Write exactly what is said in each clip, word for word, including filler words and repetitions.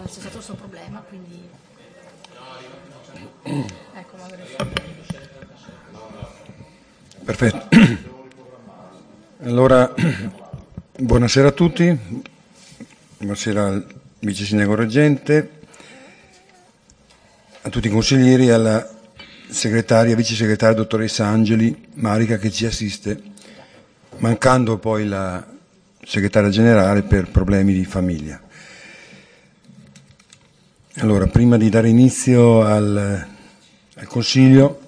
c'è stato questo problema, quindi ecco, magari. Perfetto. Allora, buonasera a tutti, buonasera al Vice Sindaco Reggente, a tutti i consiglieri e alla segretaria, vice segretaria dottoressa Angeli Marica che ci assiste, mancando poi la segretaria generale per problemi di famiglia. Allora, prima di dare inizio al, al Consiglio,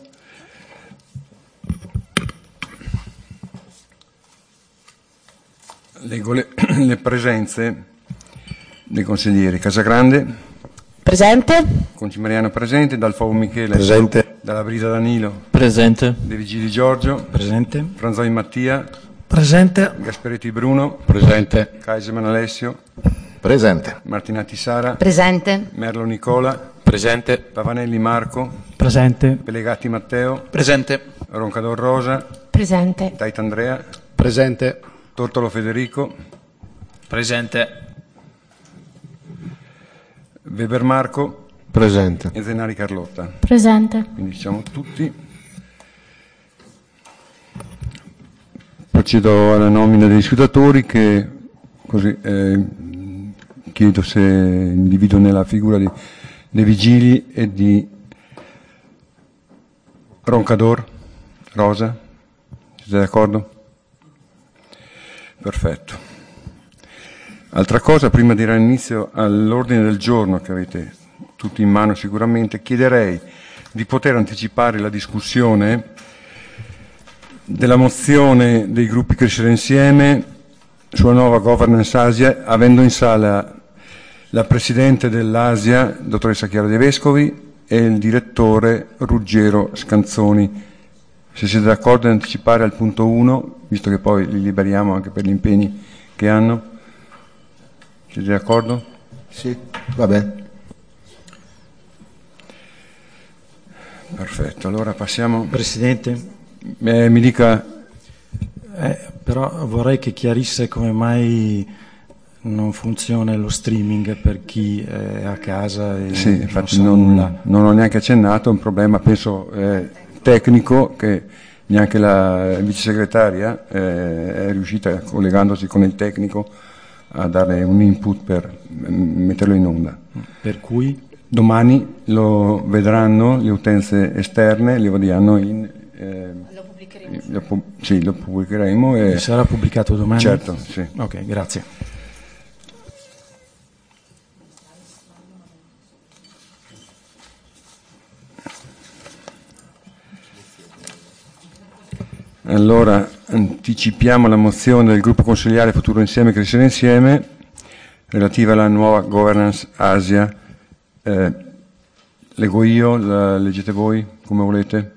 leggo le, le presenze dei consiglieri. Casagrande. Presente. Concimariano presente. Dalfovo Michele. Presente. Dalla Brida Danilo. Presente. De Vigili Giorgio. Presente. Franzoi Mattia. Presente. Gasperetti Bruno. Presente. Kaiserman Alessio. Presente. Martinati Sara. Presente. Merlo Nicola. Presente. Pavanelli Marco. Presente. Pelegatti Matteo. Presente. Roncador Rosa. Presente. Tait Andrea. Presente. Tortolo Federico. Presente. Weber Marco. Presente. E Zenari Carlotta. Presente. Quindi siamo tutti. Procedo alla nomina degli scrutatori che così eh, chiedo se individuo nella figura di, dei vigili e di Roncador, Rosa. Siete d'accordo? Perfetto. Altra cosa, prima di dare inizio all'ordine del giorno che avete tutti in mano sicuramente, chiederei di poter anticipare la discussione della mozione dei gruppi Crescere Insieme sulla nuova governance Asia, avendo in sala la Presidente dell'Asia, dottoressa Chiara De Vescovi, e il Direttore Ruggero Scanzoni. Se siete d'accordo di anticipare al punto uno, visto che poi li liberiamo anche per gli impegni che hanno. Siete d'accordo? Sì, va bene. Perfetto, allora passiamo. Presidente, Eh, mi dica. eh, però vorrei che chiarisse come mai non funziona lo streaming per chi è a casa e Sì, non infatti sa non, nulla. non ho neanche accennato, è un problema penso eh, tecnico che neanche la vice segretaria eh, è riuscita, collegandosi con il tecnico, a dare un input per metterlo in onda. Per cui? Domani lo vedranno le utenze esterne, lo vediamo in... Eh, Lo pubblicheremo. lo pu- sì, lo pubblicheremo. E, Sarà pubblicato domani? certo, sì. Ok, grazie. Allora, anticipiamo la mozione del gruppo consigliare Futuro Insieme, Crescere Insieme, relativa alla nuova governance Asia. Eh, leggo io, la leggete voi, come volete?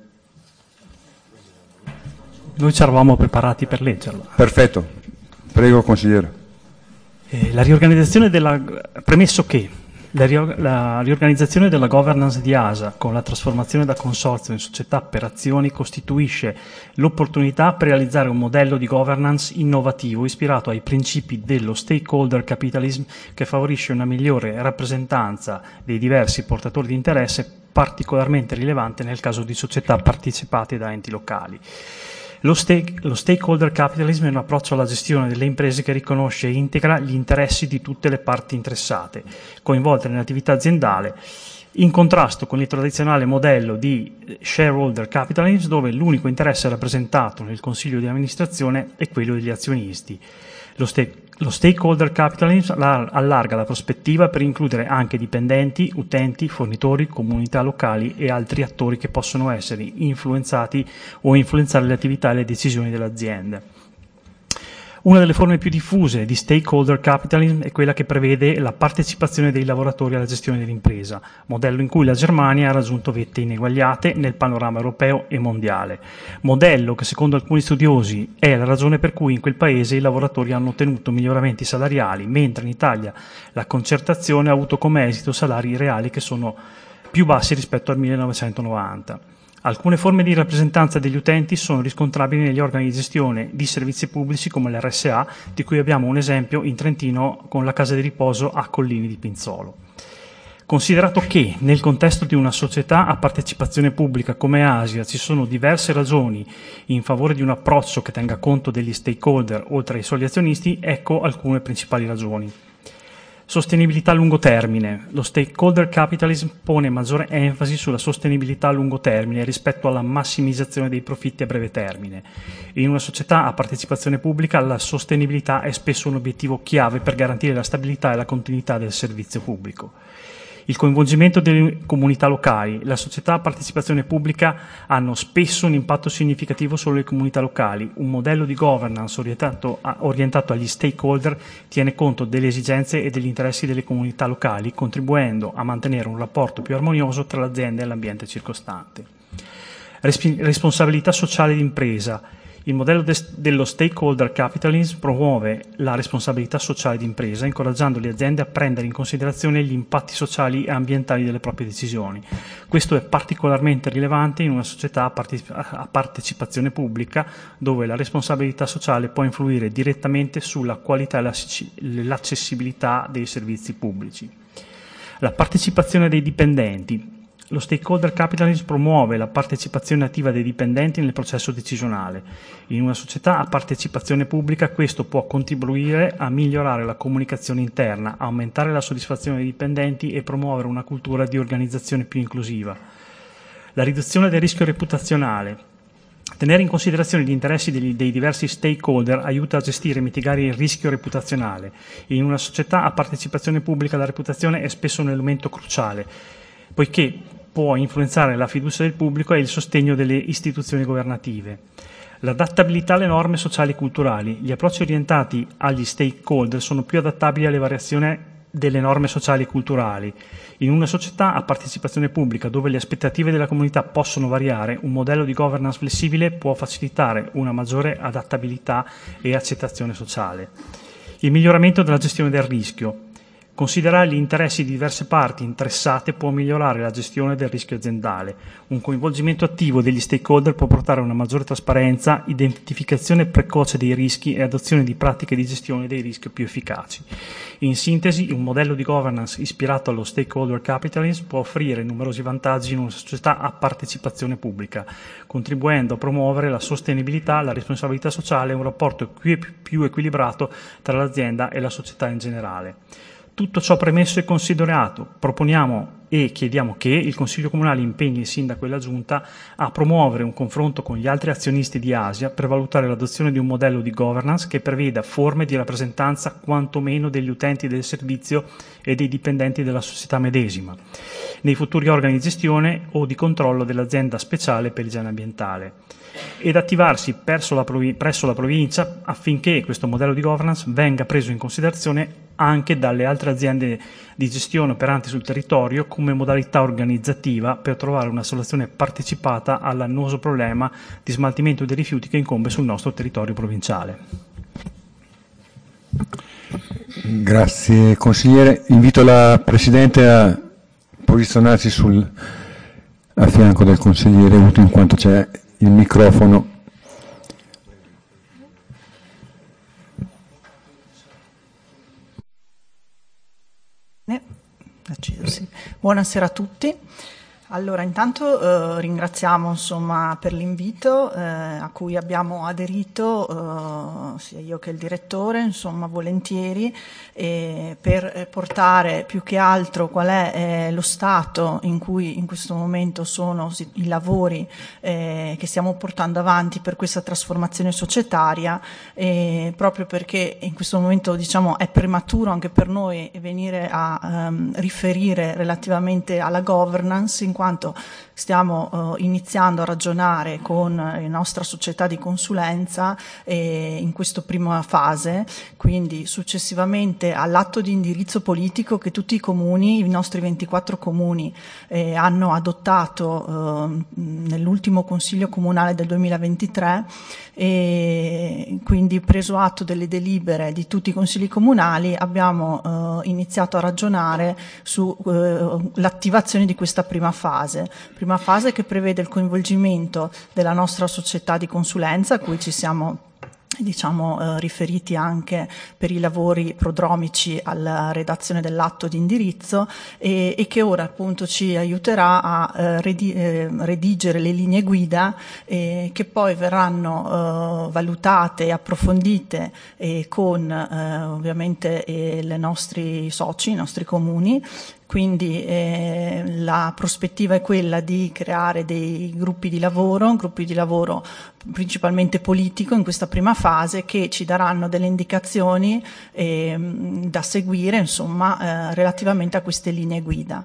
Noi ci eravamo preparati per leggerla. Perfetto, prego consigliere. Eh, la riorganizzazione della... Premesso che la, rio- la riorganizzazione della governance di A S A con la trasformazione da consorzio in società per azioni costituisce l'opportunità per realizzare un modello di governance innovativo ispirato ai principi dello stakeholder capitalism che favorisce una migliore rappresentanza dei diversi portatori di interesse, particolarmente rilevante nel caso di società partecipate da enti locali. Lo, stake, lo stakeholder capitalism è un approccio alla gestione delle imprese che riconosce e integra gli interessi di tutte le parti interessate, coinvolte nell'attività aziendale, in contrasto con il tradizionale modello di shareholder capitalism, dove l'unico interesse rappresentato nel consiglio di amministrazione è quello degli azionisti. Lo, stake, lo stakeholder capitalism allarga la prospettiva per includere anche dipendenti, utenti, fornitori, comunità locali e altri attori che possono essere influenzati o influenzare le attività e le decisioni delle aziende. Una delle forme più diffuse di stakeholder capitalism è quella che prevede la partecipazione dei lavoratori alla gestione dell'impresa, modello in cui la Germania ha raggiunto vette ineguagliate nel panorama europeo e mondiale. Modello che secondo alcuni studiosi è la ragione per cui in quel paese i lavoratori hanno ottenuto miglioramenti salariali, mentre in Italia la concertazione ha avuto come esito salari reali che sono più bassi rispetto al millenovecentonovanta. Alcune forme di rappresentanza degli utenti sono riscontrabili negli organi di gestione di servizi pubblici come l'R S A, di cui abbiamo un esempio in Trentino con la casa di riposo a Collini di Pinzolo. Considerato che nel contesto di una società a partecipazione pubblica come Asia ci sono diverse ragioni in favore di un approccio che tenga conto degli stakeholder oltre ai soli azionisti, ecco alcune principali ragioni. Sostenibilità a lungo termine. Lo stakeholder capitalism pone maggiore enfasi sulla sostenibilità a lungo termine rispetto alla massimizzazione dei profitti a breve termine. In una società a partecipazione pubblica la sostenibilità è spesso un obiettivo chiave per garantire la stabilità e la continuità del servizio pubblico. Il coinvolgimento delle comunità locali. La società a partecipazione pubblica hanno spesso un impatto significativo sulle comunità locali. Un modello di governance orientato, a, orientato agli stakeholder tiene conto delle esigenze e degli interessi delle comunità locali, contribuendo a mantenere un rapporto più armonioso tra l'azienda e l'ambiente circostante. Resp- responsabilità sociale d'impresa. Il modello de- dello stakeholder capitalism promuove la responsabilità sociale d'impresa, incoraggiando le aziende a prendere in considerazione gli impatti sociali e ambientali delle proprie decisioni. Questo è particolarmente rilevante in una società a, parte- a partecipazione pubblica, dove la responsabilità sociale può influire direttamente sulla qualità e l'accessibilità dei servizi pubblici. La partecipazione dei dipendenti. Lo stakeholder capitalism promuove la partecipazione attiva dei dipendenti nel processo decisionale. In una società a partecipazione pubblica questo può contribuire a migliorare la comunicazione interna, aumentare la soddisfazione dei dipendenti e promuovere una cultura di organizzazione più inclusiva. La riduzione del rischio reputazionale. Tenere in considerazione gli interessi degli, dei diversi stakeholder aiuta a gestire e mitigare il rischio reputazionale. In una società a partecipazione pubblica la reputazione è spesso un elemento cruciale, poiché può influenzare la fiducia del pubblico e il sostegno delle istituzioni governative. L'adattabilità alle norme sociali e culturali. Gli approcci orientati agli stakeholder sono più adattabili alle variazioni delle norme sociali e culturali. In una società a partecipazione pubblica dove le aspettative della comunità possono variare, un modello di governance flessibile può facilitare una maggiore adattabilità e accettazione sociale. Il miglioramento della gestione del rischio. Considerare gli interessi di diverse parti interessate può migliorare la gestione del rischio aziendale. Un coinvolgimento attivo degli stakeholder può portare a una maggiore trasparenza, identificazione precoce dei rischi e adozione di pratiche di gestione dei rischi più efficaci. In sintesi, un modello di governance ispirato allo stakeholder capitalism può offrire numerosi vantaggi in una società a partecipazione pubblica, contribuendo a promuovere la sostenibilità, la responsabilità sociale e un rapporto più, più equilibrato tra l'azienda e la società in generale. Tutto ciò premesso e considerato, proponiamo e chiediamo che il Consiglio Comunale impegni il Sindaco e la Giunta a promuovere un confronto con gli altri azionisti di Asia per valutare l'adozione di un modello di governance che preveda forme di rappresentanza quantomeno degli utenti del servizio e dei dipendenti della società medesima, nei futuri organi di gestione o di controllo dell'azienda speciale per l'igiene ambientale, ed attivarsi presso la, provi- presso la provincia affinché questo modello di governance venga preso in considerazione anche dalle altre aziende di gestione operanti sul territorio come modalità organizzativa per trovare una soluzione partecipata all'annoso problema di smaltimento dei rifiuti che incombe sul nostro territorio provinciale. Grazie consigliere. Invito la Presidente a posizionarsi sul, a fianco del consigliere Uti in quanto c'è il microfono. Acceso, sì. Buonasera a tutti. Allora, intanto eh, ringraziamo insomma, per l'invito eh, a cui abbiamo aderito, eh, sia io che il direttore, insomma, volentieri, eh, per portare più che altro qual è eh, lo stato in cui in questo momento sono i lavori eh, che stiamo portando avanti per questa trasformazione societaria, eh, proprio perché in questo momento diciamo, è prematuro anche per noi venire a ehm, riferire relativamente alla governance, in quanto stiamo eh, iniziando a ragionare con la nostra società di consulenza eh, in questa prima fase, quindi successivamente all'atto di indirizzo politico che tutti i comuni, i nostri ventiquattro comuni eh, hanno adottato eh, nell'ultimo Consiglio Comunale del duemilaventitré, e quindi preso atto delle delibere di tutti i consigli comunali abbiamo eh, iniziato a ragionare sull'attivazione eh, di questa prima fase. fase. Prima fase che prevede il coinvolgimento della nostra società di consulenza, a cui ci siamo diciamo eh, riferiti anche per i lavori prodromici alla redazione dell'atto di indirizzo e, e che ora appunto ci aiuterà a eh, redi- eh, redigere le linee guida eh, che poi verranno eh, valutate e approfondite eh, con eh, ovviamente eh, le nostri soci, i nostri comuni. Quindi eh, la prospettiva è quella di creare dei gruppi di lavoro, gruppi di lavoro principalmente politico in questa prima fase, che ci daranno delle indicazioni eh, da seguire, insomma, eh, relativamente a queste linee guida.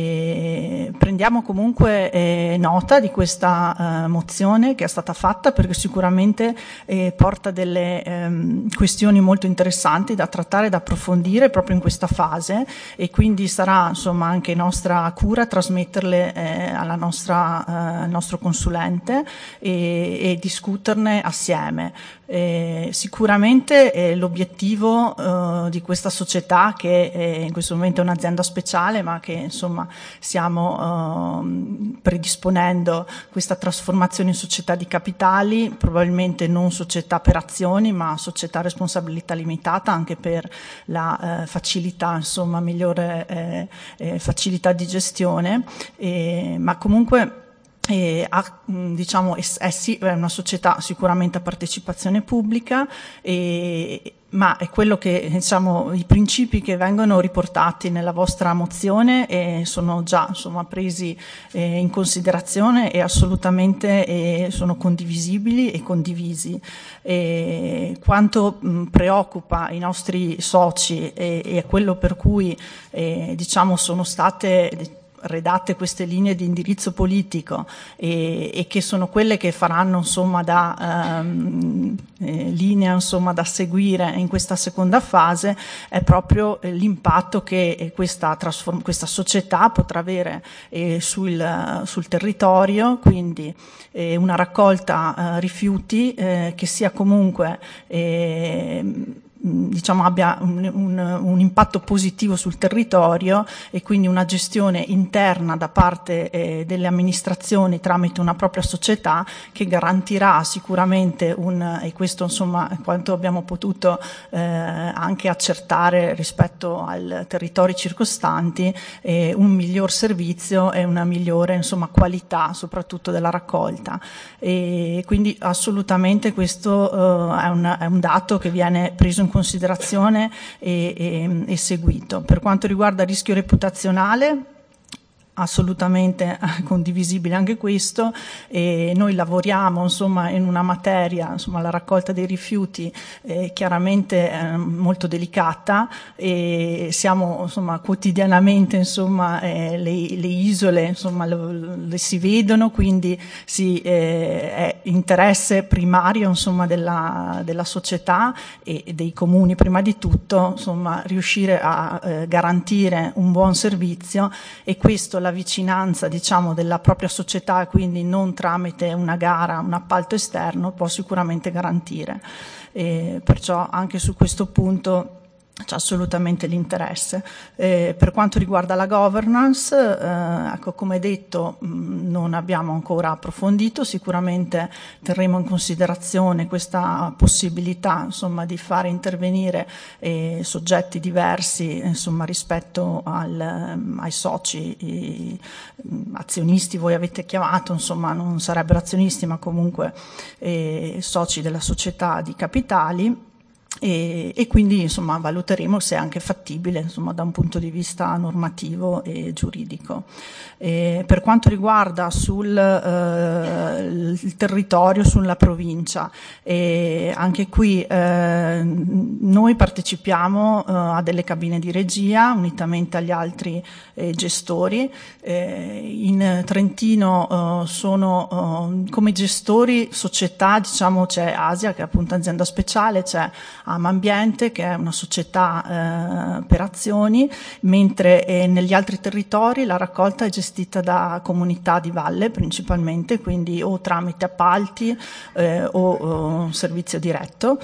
E prendiamo comunque eh, nota di questa eh, mozione che è stata fatta, perché sicuramente eh, porta delle ehm, questioni molto interessanti da trattare, da approfondire proprio in questa fase, e quindi sarà insomma anche nostra cura trasmetterle eh, alla nostra, eh, al nostro consulente e, e discuterne assieme. Eh, sicuramente eh, l'obiettivo eh, di questa società, che eh, in questo momento è un'azienda speciale, ma che insomma stiamo eh, predisponendo questa trasformazione in società di capitali, probabilmente non società per azioni, ma società a responsabilità limitata, anche per la eh, facilità, insomma, migliore eh, eh, facilità di gestione, eh, ma comunque E ha, diciamo, è, è, sì, è una società sicuramente a partecipazione pubblica, e, ma è quello che, diciamo, i principi che vengono riportati nella vostra mozione eh, sono già insomma presi eh, in considerazione e assolutamente eh, sono condivisibili e condivisi. E quanto mh, preoccupa i nostri soci e, e è quello per cui eh, diciamo sono state redatte queste linee di indirizzo politico e, e che sono quelle che faranno insomma da ehm, eh, linea insomma da seguire in questa seconda fase, è proprio eh, l'impatto che eh, questa, trasform- questa società potrà avere eh, sul, sul territorio, quindi eh, una raccolta eh, rifiuti eh, che sia comunque eh, diciamo abbia un, un, un impatto positivo sul territorio, e quindi una gestione interna da parte eh, delle amministrazioni tramite una propria società che garantirà sicuramente un, e questo insomma quanto abbiamo potuto eh, anche accertare rispetto ai territori circostanti, eh, un miglior servizio e una migliore insomma qualità soprattutto della raccolta. E quindi assolutamente questo eh, è, un, è un dato che viene preso in considerazione e, e, e seguito. Per quanto riguarda il rischio reputazionale, assolutamente condivisibile anche questo, e noi lavoriamo insomma in una materia, insomma la raccolta dei rifiuti eh, chiaramente eh, molto delicata, e siamo insomma quotidianamente insomma eh, le, le isole insomma le, le si vedono, quindi si, eh, è interesse primario insomma della, della società e dei comuni prima di tutto insomma riuscire a eh, garantire un buon servizio, e questo la vicinanza diciamo della propria società, quindi non tramite una gara, un appalto esterno, può sicuramente garantire. E perciò anche su questo punto c'è assolutamente l'interesse. Eh, per quanto riguarda la governance, eh, ecco, come detto, mh, non abbiamo ancora approfondito, sicuramente terremo in considerazione questa possibilità insomma di fare intervenire eh, soggetti diversi insomma rispetto al, ai soci, i, azionisti voi avete chiamato, insomma non sarebbero azionisti ma comunque eh, soci della società di capitali. E, e quindi insomma valuteremo se è anche fattibile insomma da un punto di vista normativo e giuridico. E per quanto riguarda sul eh, il territorio, sulla provincia, e anche qui eh, noi partecipiamo eh, a delle cabine di regia unitamente agli altri eh, gestori. Eh, in Trentino eh, sono eh, come gestori società, diciamo c'è Asia che è appunto azienda speciale, c'è Amambiente che è una società eh, per azioni, mentre eh, negli altri territori la raccolta è gestita da comunità di valle principalmente, quindi o tramite appalti eh, o, o servizio diretto.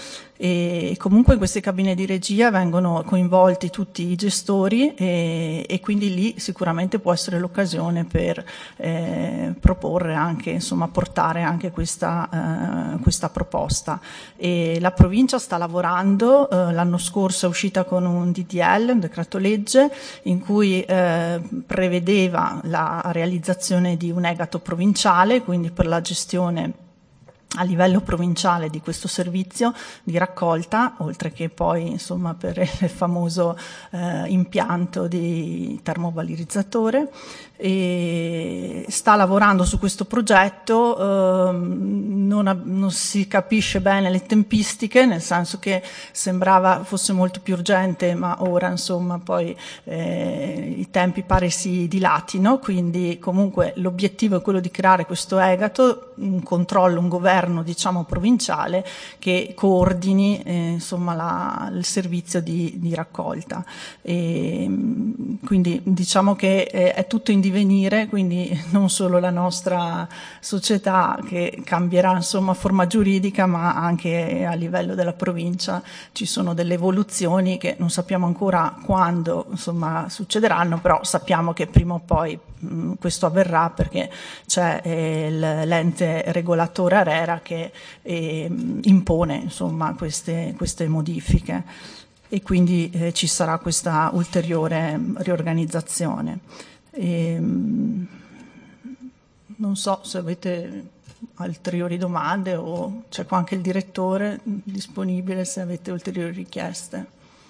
e comunque in queste cabine di regia vengono coinvolti tutti i gestori e, e quindi lì sicuramente può essere l'occasione per eh, proporre anche, insomma, portare anche questa, eh, questa proposta. E la provincia sta lavorando, eh, l'anno scorso è uscita con un D D L, un decreto legge, in cui eh, prevedeva la realizzazione di un egato provinciale, quindi per la gestione a livello provinciale di questo servizio di raccolta, oltre che poi, insomma, per il famoso eh, impianto di termovalorizzatore. E sta lavorando su questo progetto, eh, non, ha, non si capisce bene le tempistiche, nel senso che sembrava fosse molto più urgente, ma ora, insomma, poi eh, i tempi pare si dilatino, quindi comunque l'obiettivo è quello di creare questo egato, un controllo, un governo, diciamo, provinciale che coordini eh, insomma la, il servizio di, di raccolta. E, quindi diciamo che è, è tutto in divenire, quindi non solo la nostra società che cambierà, insomma, forma giuridica, ma anche a livello della provincia ci sono delle evoluzioni che non sappiamo ancora quando, insomma, succederanno, però sappiamo che prima o poi mh, questo avverrà, perché c'è eh, l'ente regolatore ARERA che eh, impone, insomma, queste, queste modifiche, e quindi eh, ci sarà questa ulteriore riorganizzazione. E, non so se avete ulteriori domande, o c'è qua anche il direttore disponibile se avete ulteriori richieste.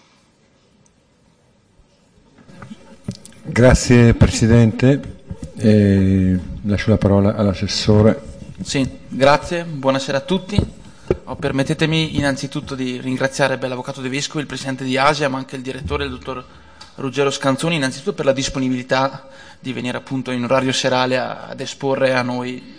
Grazie Presidente, e lascio la parola all'assessore. Sì, grazie, buonasera a tutti. Oh, permettetemi innanzitutto di ringraziare l'Avvocato De Vescovi, il Presidente di Asia, ma anche il Direttore, il Dottor Ruggero Scanzoni, innanzitutto per la disponibilità di venire appunto in orario serale a, ad esporre a noi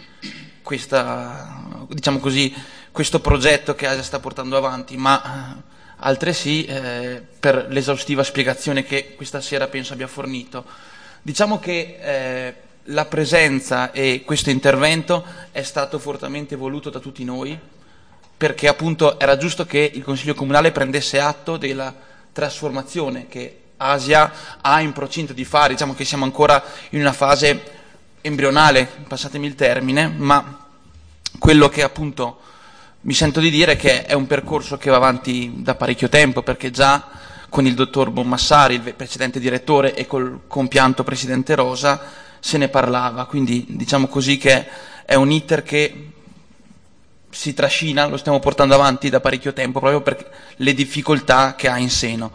questa, diciamo così, questo progetto che Asia sta portando avanti, ma altresì eh, per l'esaustiva spiegazione che questa sera penso abbia fornito. Diciamo che eh, la presenza e questo intervento è stato fortemente voluto da tutti noi, perché appunto era giusto che il Consiglio Comunale prendesse atto della trasformazione che Asia ha in procinto di fare. Diciamo che siamo ancora in una fase embrionale, passatemi il termine, ma quello che appunto mi sento di dire è che è un percorso che va avanti da parecchio tempo, perché già con il dottor Bonmassari, il precedente direttore, e col compianto presidente Rosa se ne parlava, quindi diciamo così che è un iter che si trascina, lo stiamo portando avanti da parecchio tempo, proprio per le difficoltà che ha in seno.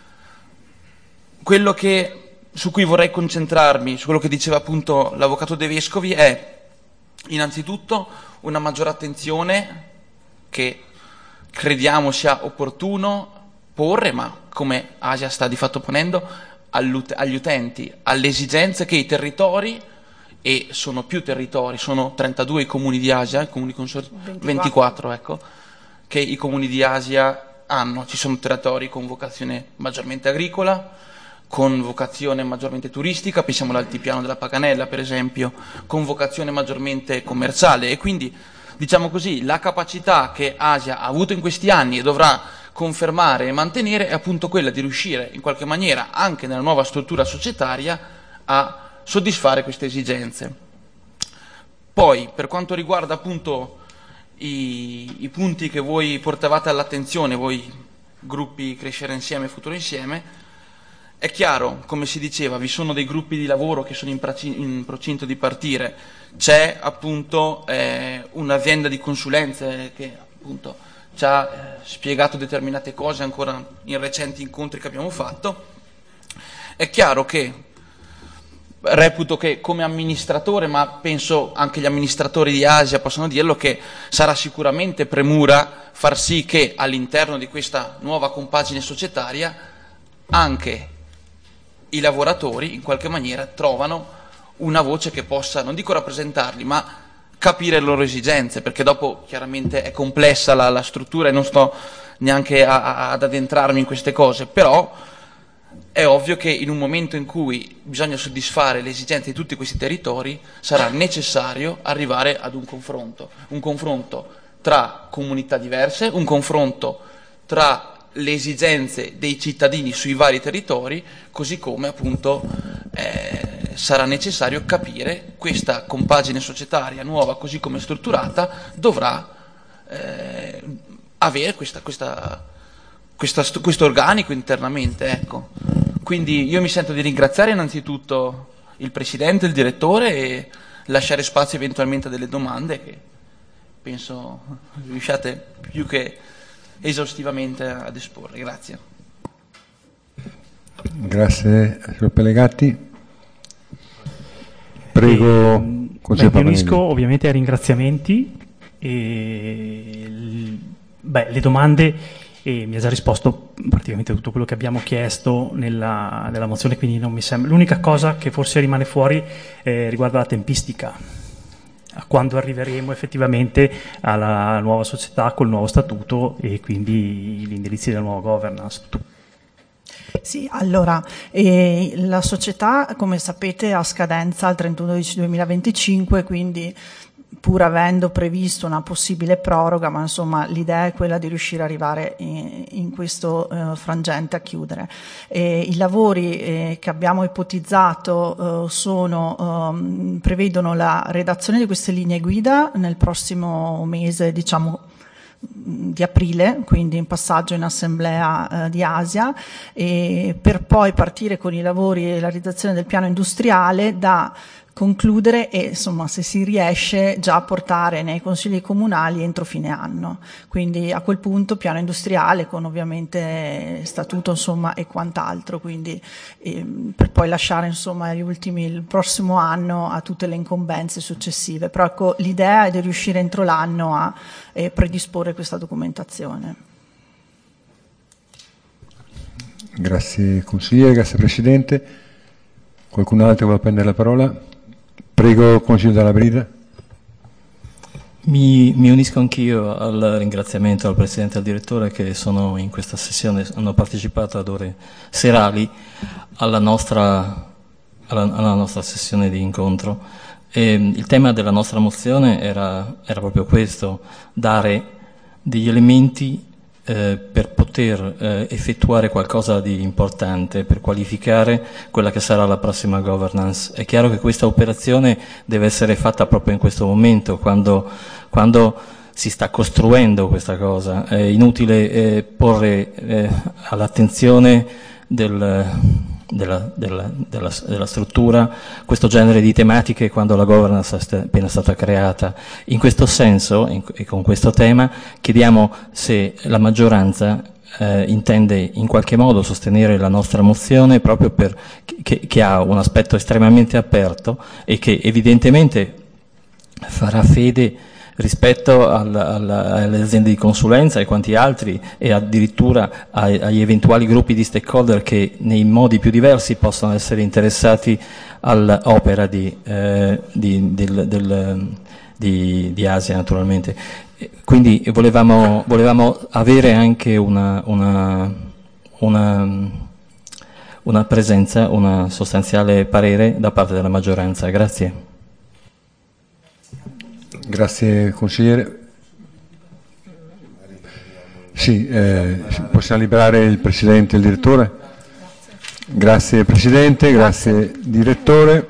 Quello che, su cui vorrei concentrarmi, su quello che diceva appunto l'Avvocato De Vescovi, è innanzitutto una maggiore attenzione che crediamo sia opportuno porre, ma come Asia sta di fatto ponendo, agli utenti, alle esigenze che i territori, e sono più territori, sono trentadue i comuni di Asia, i comuni consorzi, ventiquattro, ventiquattro, ecco, che i comuni di Asia hanno. Ci sono territori con vocazione maggiormente agricola, con vocazione maggiormente turistica, pensiamo all'altipiano della Paganella per esempio, con vocazione maggiormente commerciale, e quindi diciamo così la capacità che Asia ha avuto in questi anni e dovrà confermare e mantenere è appunto quella di riuscire in qualche maniera anche nella nuova struttura societaria a soddisfare queste esigenze. Poi per quanto riguarda appunto i, i punti che voi portavate all'attenzione, voi gruppi Crescere Insieme, Futuro Insieme, è chiaro, come si diceva, vi sono dei gruppi di lavoro che sono in, in procinto di partire, c'è appunto eh, un'azienda di consulenze che appunto ci ha eh, spiegato determinate cose ancora in recenti incontri che abbiamo fatto. È chiaro che reputo che come amministratore, ma penso anche gli amministratori di Asia possano dirlo, che sarà sicuramente premura far sì che all'interno di questa nuova compagine societaria anche i lavoratori in qualche maniera trovano una voce che possa, non dico rappresentarli, ma capire le loro esigenze, perché dopo chiaramente è complessa la, la struttura e non sto neanche a, a, ad addentrarmi in queste cose, però è ovvio che in un momento in cui bisogna soddisfare le esigenze di tutti questi territori sarà necessario arrivare ad un confronto, un confronto tra comunità diverse, un confronto tra le esigenze dei cittadini sui vari territori, così come appunto eh, sarà necessario capire questa compagine societaria nuova, così come strutturata, dovrà eh, avere questa, questa, questa, questo organico internamente, ecco. Quindi io mi sento di ringraziare innanzitutto il Presidente, il Direttore, e lasciare spazio eventualmente a delle domande che penso riusciate più che esaustivamente ad esporre. Grazie. Grazie, signor Pellegatti. Prego. E, beh, mi unisco ovviamente ai ringraziamenti. E, beh, le domande, e mi ha già risposto praticamente tutto quello che abbiamo chiesto nella, nella mozione, quindi non mi sembra. L'unica cosa che forse rimane fuori eh, riguarda la tempistica, a quando arriveremo effettivamente alla nuova società col nuovo statuto e quindi gli indirizzi della nuova governance. Sì, allora, eh, la società, come sapete, ha scadenza al trentuno dicembre duemilaventicinque, quindi pur avendo previsto una possibile proroga, ma insomma l'idea è quella di riuscire ad arrivare in, in questo eh, frangente a chiudere. E i lavori eh, che abbiamo ipotizzato eh, sono, eh, prevedono la redazione di queste linee guida nel prossimo mese, diciamo, di aprile, quindi in passaggio in assemblea eh, di Asia, e per poi partire con i lavori e la realizzazione del piano industriale da concludere e, insomma, se si riesce, già portare nei consigli comunali entro fine anno. Quindi a quel punto piano industriale con ovviamente statuto, insomma, e quant'altro, quindi eh, per poi lasciare, insomma, gli ultimi, il prossimo anno a tutte le incombenze successive. Però ecco, l'idea è di riuscire entro l'anno a eh, predisporre questa documentazione. Grazie consigliere, grazie Presidente. Qualcun altro vuole prendere la parola? Prego, consigliere Dalla Brida. Mi, mi unisco anch'io al ringraziamento al Presidente e al Direttore che sono in questa sessione, hanno partecipato ad ore serali alla nostra, alla, alla nostra sessione di incontro. E il tema della nostra mozione era, era proprio questo, dare degli elementi Eh, per poter eh, effettuare qualcosa di importante, per qualificare quella che sarà la prossima governance. È chiaro che questa operazione deve essere fatta proprio in questo momento, quando, quando si sta costruendo questa cosa. È inutile eh, porre eh, all'attenzione del, della, della, della, della struttura questo genere di tematiche quando la governance è appena stata creata. In questo senso, in, e con questo tema, chiediamo se la maggioranza eh, intende in qualche modo sostenere la nostra mozione, proprio per, che, che ha un aspetto estremamente aperto e che evidentemente farà fede rispetto al, al, alle aziende di consulenza e quanti altri, e addirittura ai, agli eventuali gruppi di stakeholder che nei modi più diversi possono essere interessati all'opera di, eh, di, del, del, di, di Asia, naturalmente. Quindi volevamo, volevamo avere anche una, una, una, una presenza, un sostanziale parere da parte della maggioranza. Grazie. Grazie consigliere. Sì, eh, possiamo liberare il Presidente e il Direttore? Grazie Presidente, grazie Direttore.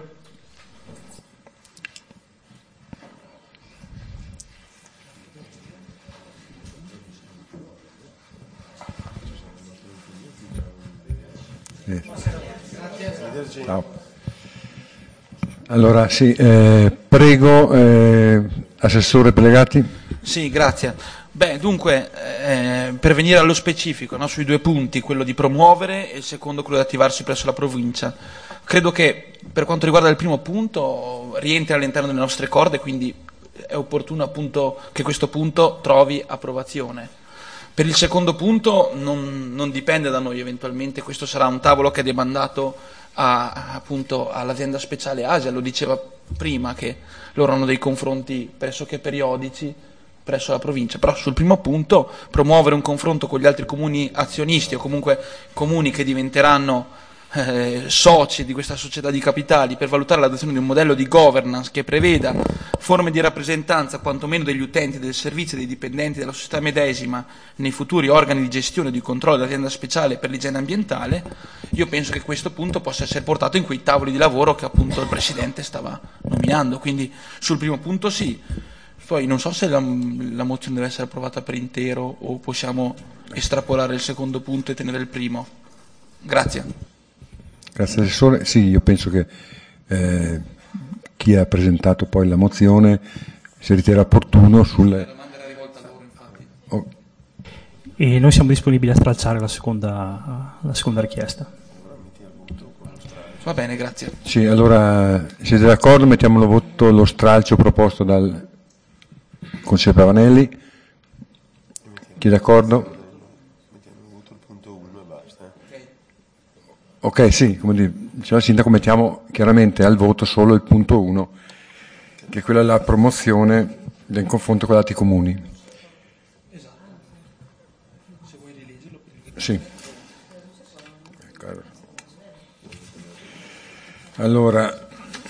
Ciao. Allora, sì, eh, prego, eh, Assessore Pellegatti. Sì, grazie. Beh, dunque, eh, per venire allo specifico, no, sui due punti, quello di promuovere e il secondo quello di attivarsi presso la provincia. Credo che per quanto riguarda il primo punto rientra all'interno delle nostre corde, quindi è opportuno appunto che questo punto trovi approvazione. Per il secondo punto non, non dipende da noi, eventualmente questo sarà un tavolo che è demandato a, appunto all'azienda speciale Asia, lo diceva prima che loro hanno dei confronti pressoché periodici presso la provincia, però sul primo punto promuovere un confronto con gli altri comuni azionisti o comunque comuni che diventeranno eh, soci di questa società di capitali per valutare l'adozione di un modello di governance che preveda forme di rappresentanza quantomeno degli utenti del servizio e dei dipendenti della società medesima nei futuri organi di gestione e di controllo dell'azienda speciale per l'igiene ambientale, io penso che questo punto possa essere portato in quei tavoli di lavoro che appunto il Presidente stava nominando. Quindi sul primo punto sì. Poi non so se la, la mozione deve essere approvata per intero o possiamo estrapolare il secondo punto e tenere il primo. Grazie. Grazie Assessore. Sì, io penso che eh, chi ha presentato poi la mozione si ritiene opportuno sulle... La domanda era rivolta a loro, infatti. Oh. E noi siamo disponibili a stralciare la seconda, la seconda richiesta. Va bene, grazie. Sì, allora siete d'accordo? Mettiamo lo voto lo stralcio proposto dal Consigliere Pavanelli. Chi è d'accordo? Ok, sì, come diceva il Sindaco, mettiamo chiaramente al voto solo il punto uno, che è quella della promozione del confronto con gli altri comuni. Esatto. Se vuoi rileggerlo. Sì. Allora,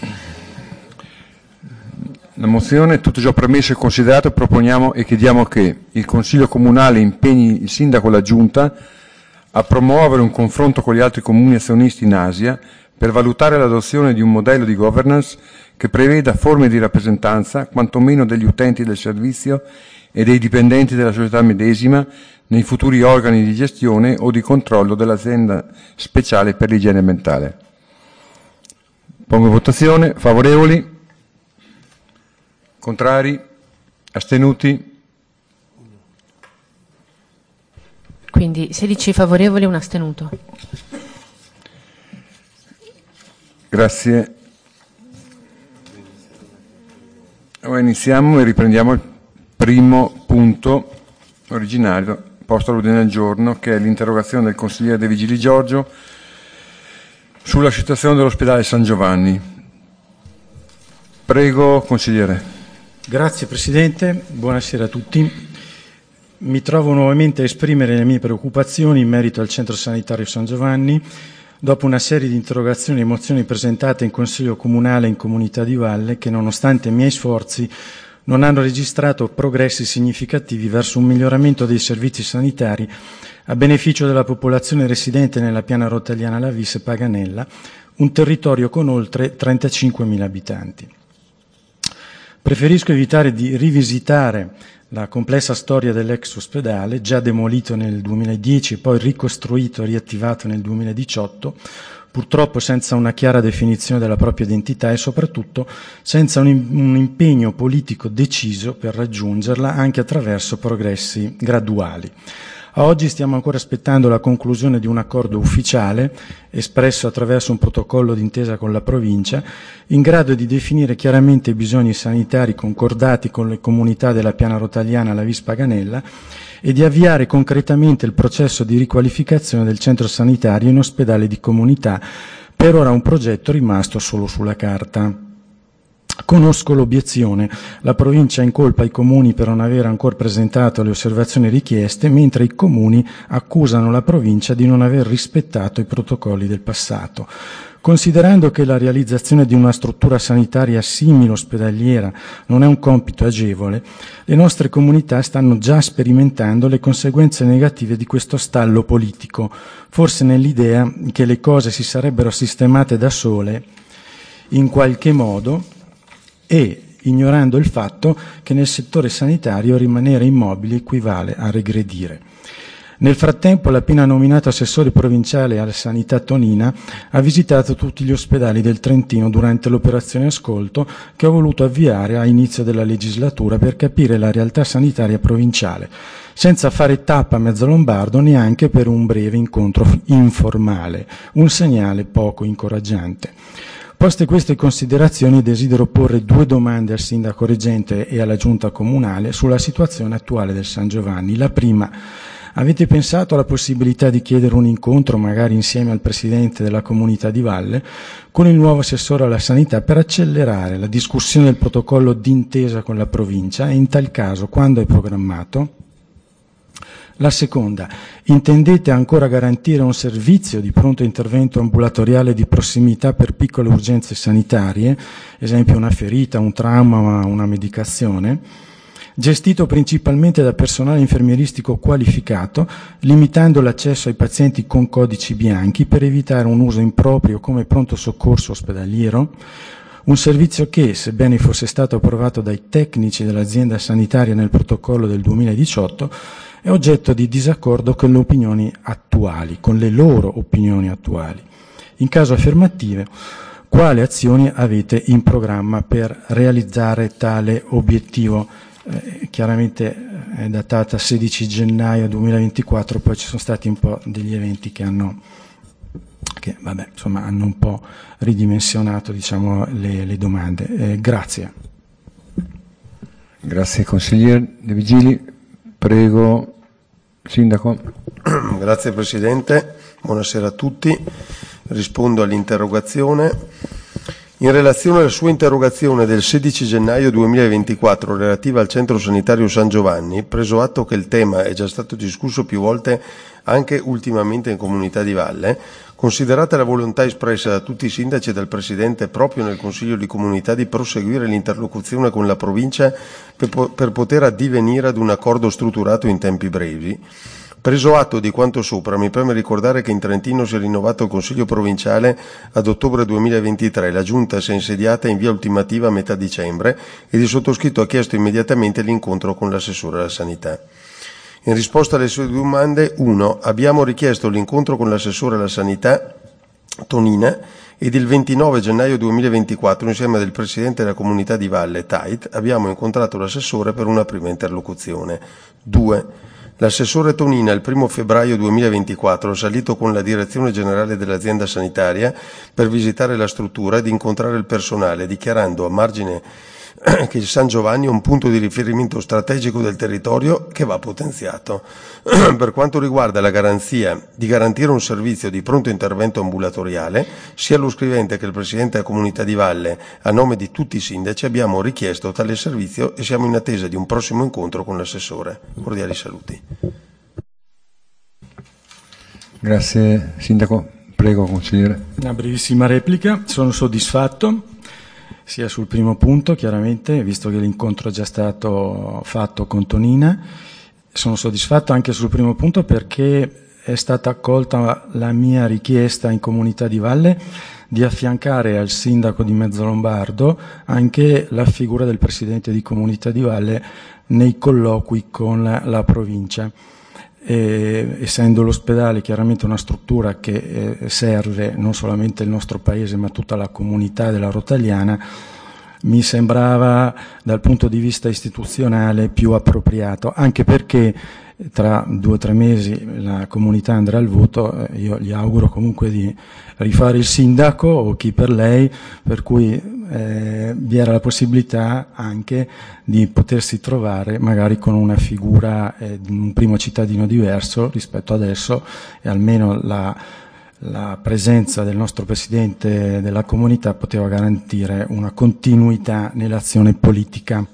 la mozione, tutto ciò premesso e considerato, proponiamo e chiediamo che il Consiglio Comunale impegni il Sindaco e la Giunta a promuovere un confronto con gli altri comuni azionisti in Asia per valutare l'adozione di un modello di governance che preveda forme di rappresentanza, quantomeno degli utenti del servizio e dei dipendenti della società medesima, nei futuri organi di gestione o di controllo dell'azienda speciale per l'igiene ambientale. Pongo in votazione. Favorevoli? Contrari? Astenuti? Quindi sedici favorevoli e un astenuto. Grazie. Ora iniziamo e riprendiamo il primo punto originario posto all'ordine del giorno, che è l'interrogazione del consigliere De Vigili Giorgio sulla situazione dell'ospedale San Giovanni. Prego, consigliere. Grazie Presidente, buonasera a tutti. Mi trovo nuovamente a esprimere le mie preoccupazioni in merito al centro sanitario San Giovanni, dopo una serie di interrogazioni e mozioni presentate in Consiglio Comunale e in Comunità di Valle che, nonostante i miei sforzi, non hanno registrato progressi significativi verso un miglioramento dei servizi sanitari a beneficio della popolazione residente nella piana rotagliana Lavis e Paganella, un territorio con oltre trentacinquemila abitanti. Preferisco evitare di rivisitare la complessa storia dell'ex ospedale, già demolito nel duemiladieci e poi ricostruito e riattivato nel duemiladiciotto, purtroppo senza una chiara definizione della propria identità e soprattutto senza un, un impegno politico deciso per raggiungerla anche attraverso progressi graduali. A oggi stiamo ancora aspettando la conclusione di un accordo ufficiale, espresso attraverso un protocollo d'intesa con la provincia, in grado di definire chiaramente i bisogni sanitari concordati con le comunità della piana rotagliana Lavis Paganella e di avviare concretamente il processo di riqualificazione del centro sanitario in ospedale di comunità, per ora un progetto rimasto solo sulla carta. Conosco l'obiezione, la provincia incolpa i comuni per non aver ancora presentato le osservazioni richieste, mentre i comuni accusano la provincia di non aver rispettato i protocolli del passato. Considerando che la realizzazione di una struttura sanitaria simile ospedaliera non è un compito agevole, le nostre comunità stanno già sperimentando le conseguenze negative di questo stallo politico, forse nell'idea che le cose si sarebbero sistemate da sole in qualche modo, e ignorando il fatto che nel settore sanitario rimanere immobili equivale a regredire. Nel frattempo l'appena nominato assessore provinciale alla sanità Tonina ha visitato tutti gli ospedali del Trentino durante l'operazione ascolto che ho voluto avviare a inizio della legislatura per capire la realtà sanitaria provinciale, senza fare tappa a mezzo lombardo neanche per un breve incontro informale, un segnale poco incoraggiante. Poste queste considerazioni, desidero porre due domande al sindaco reggente e alla giunta comunale sulla situazione attuale del San Giovanni. La prima: avete pensato alla possibilità di chiedere un incontro, magari insieme al presidente della comunità di Valle, con il nuovo assessore alla sanità per accelerare la discussione del protocollo d'intesa con la provincia e in tal caso quando è programmato? La seconda, intendete ancora garantire un servizio di pronto intervento ambulatoriale di prossimità per piccole urgenze sanitarie, esempio una ferita, un trauma, una medicazione, gestito principalmente da personale infermieristico qualificato, limitando l'accesso ai pazienti con codici bianchi per evitare un uso improprio come pronto soccorso ospedaliero? Un servizio che, sebbene fosse stato approvato dai tecnici dell'azienda sanitaria nel protocollo del duemiladiciotto, è oggetto di disaccordo con le opinioni attuali, con le loro opinioni attuali. In caso affermativo, quali azioni avete in programma per realizzare tale obiettivo? Eh, chiaramente è datata sedici gennaio duemilaventiquattro, poi ci sono stati un po' degli eventi che hanno, che, vabbè, insomma, hanno un po' ridimensionato, diciamo, le, le domande. Eh, grazie. Grazie consigliere De Vigili. Prego, Sindaco. Grazie Presidente, buonasera a tutti. Rispondo all'interrogazione. In relazione alla sua interrogazione del sedici gennaio duemilaventiquattro relativa al Centro Sanitario San Giovanni, preso atto che il tema è già stato discusso più volte anche ultimamente in Comunità di Valle, considerata la volontà espressa da tutti i sindaci e dal Presidente proprio nel Consiglio di Comunità di proseguire l'interlocuzione con la provincia per, po- per poter addivenire ad un accordo strutturato in tempi brevi, preso atto di quanto sopra, mi preme ricordare che in Trentino si è rinnovato il Consiglio provinciale ad ottobre duemilaventitré, la Giunta si è insediata in via ultimativa a metà dicembre ed il sottoscritto ha chiesto immediatamente l'incontro con l'assessore alla sanità. In risposta alle sue domande, uno, abbiamo richiesto l'incontro con l'assessore alla sanità Tonina ed il ventinove gennaio duemilaventiquattro, insieme del Presidente della Comunità di Valle, Tait, abbiamo incontrato l'assessore per una prima interlocuzione. Due, l'assessore Tonina il primo febbraio duemilaventiquattro è salito con la direzione generale dell'azienda sanitaria per visitare la struttura ed incontrare il personale, dichiarando a margine che il San Giovanni è un punto di riferimento strategico del territorio che va potenziato. Per quanto riguarda la garanzia di garantire un servizio di pronto intervento ambulatoriale, sia lo scrivente che il Presidente della Comunità di Valle, a nome di tutti i sindaci, abbiamo richiesto tale servizio e siamo in attesa di un prossimo incontro con l'assessore. Cordiali saluti. Grazie Sindaco. Prego consigliere. Una brevissima replica. Sono soddisfatto sia sul primo punto, chiaramente, visto che l'incontro è già stato fatto con Tonina. Sono soddisfatto anche sul primo punto perché è stata accolta la mia richiesta in Comunità di Valle di affiancare al sindaco di Mezzolombardo anche la figura del Presidente di Comunità di Valle nei colloqui con la provincia. E, essendo l'ospedale chiaramente una struttura che eh, serve non solamente il nostro paese ma tutta la comunità della Rotagliana, mi sembrava dal punto di vista istituzionale più appropriato, anche perché tra due o tre mesi la comunità andrà al voto. eh, io gli auguro comunque di rifare il sindaco o chi per lei, per cui eh, vi era la possibilità anche di potersi trovare magari con una figura eh, di un primo cittadino diverso rispetto adesso, e almeno la, la presenza del nostro Presidente della comunità poteva garantire una continuità nell'azione politica.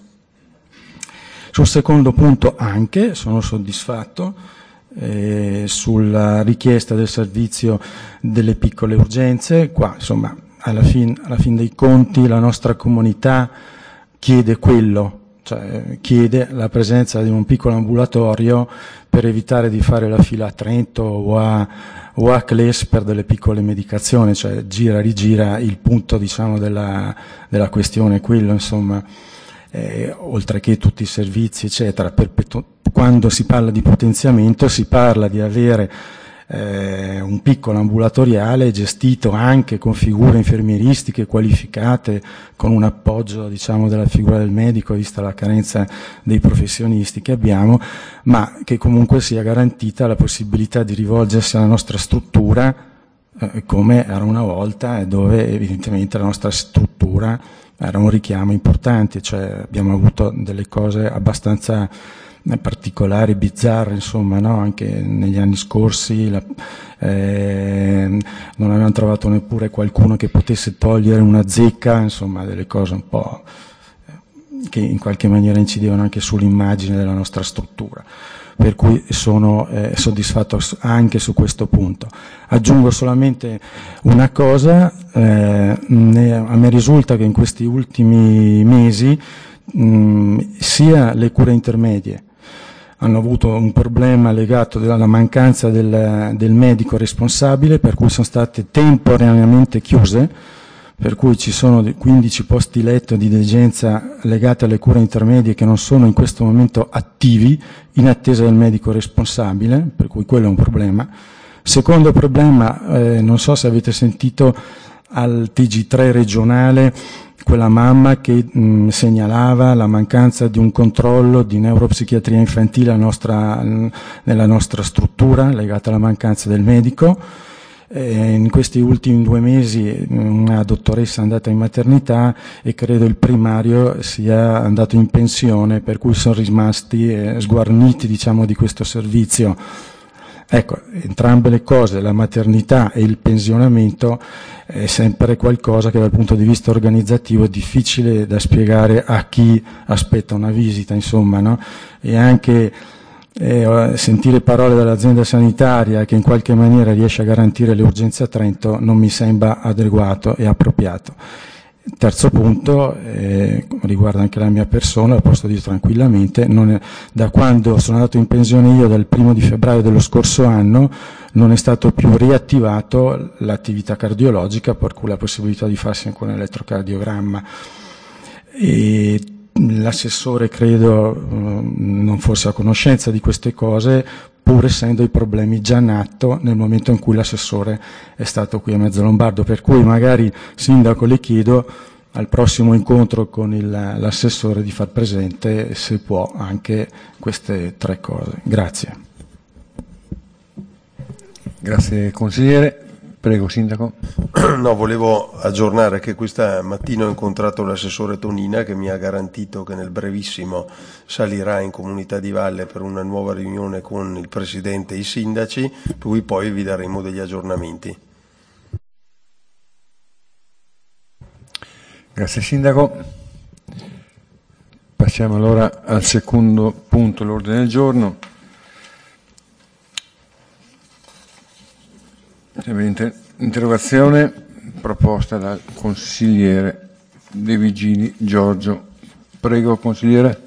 Sul secondo punto anche sono soddisfatto eh, sulla richiesta del servizio delle piccole urgenze. Qua insomma alla fin, alla fin dei conti la nostra comunità chiede quello, cioè chiede la presenza di un piccolo ambulatorio per evitare di fare la fila a Trento o a, o a Cles per delle piccole medicazioni, cioè gira rigira il punto, diciamo, della, della questione, quello insomma. Eh, oltre che tutti i servizi eccetera. Perpetu- quando si parla di potenziamento si parla di avere eh, un piccolo ambulatoriale gestito anche con figure infermieristiche qualificate, con un appoggio, diciamo, della figura del medico, vista la carenza dei professionisti che abbiamo, ma che comunque sia garantita la possibilità di rivolgersi alla nostra struttura eh, come era una volta, dove evidentemente la nostra struttura era un richiamo importante, cioè abbiamo avuto delle cose abbastanza particolari, bizzarre, insomma, no? Anche negli anni scorsi la, eh, non avevamo trovato neppure qualcuno che potesse togliere una zecca, insomma, delle cose un po' che in qualche maniera incidevano anche sull'immagine della nostra struttura. per cui sono eh, soddisfatto anche su questo punto. Aggiungo solamente una cosa, eh, ne, a me risulta che in questi ultimi mesi mh, sia le cure intermedie hanno avuto un problema legato alla mancanza del, del medico responsabile, per cui sono state temporaneamente chiuse, per cui ci sono quindici posti letto di degenza legati alle cure intermedie che non sono in questo momento attivi in attesa del medico responsabile, per cui quello è un problema. Secondo problema, eh, non so se avete sentito al T G tre regionale quella mamma che mh, segnalava la mancanza di un controllo di neuropsichiatria infantile alla nostra, nella nostra struttura legata alla mancanza del medico. Eh, in questi ultimi due mesi una dottoressa è andata in maternità e credo il primario sia andato in pensione, per cui sono rimasti eh, sguarniti, diciamo, di questo servizio. Ecco, entrambe le cose, la maternità e il pensionamento, è sempre qualcosa che dal punto di vista organizzativo è difficile da spiegare a chi aspetta una visita, insomma, no? E anche eh, sentire parole dall'azienda sanitaria che in qualche maniera riesce a garantire le urgenze a Trento non mi sembra adeguato e appropriato. Terzo punto, eh, riguarda anche la mia persona, lo posso dire tranquillamente, non è, da quando sono andato in pensione io dal primo di febbraio dello scorso anno non è stato più riattivato l'attività cardiologica, per cui la possibilità di farsi anche un elettrocardiogramma. E l'assessore credo eh, non fosse a conoscenza di queste cose, pur essendo i problemi già in atto nel momento in cui l'assessore è stato qui a Mezzalombardo, per cui magari, Sindaco, le chiedo al prossimo incontro con il, l'assessore di far presente, se può, anche queste tre cose. Grazie. Grazie consigliere. Prego, Sindaco. No, volevo aggiornare che questa mattina ho incontrato l'assessore Tonina che mi ha garantito che nel brevissimo salirà in Comunità di Valle per una nuova riunione con il Presidente e i sindaci, per cui poi vi daremo degli aggiornamenti. Grazie Sindaco. Passiamo allora al secondo punto dell'ordine del giorno. Interrogazione proposta dal consigliere De Vigini Giorgio. Prego, consigliere.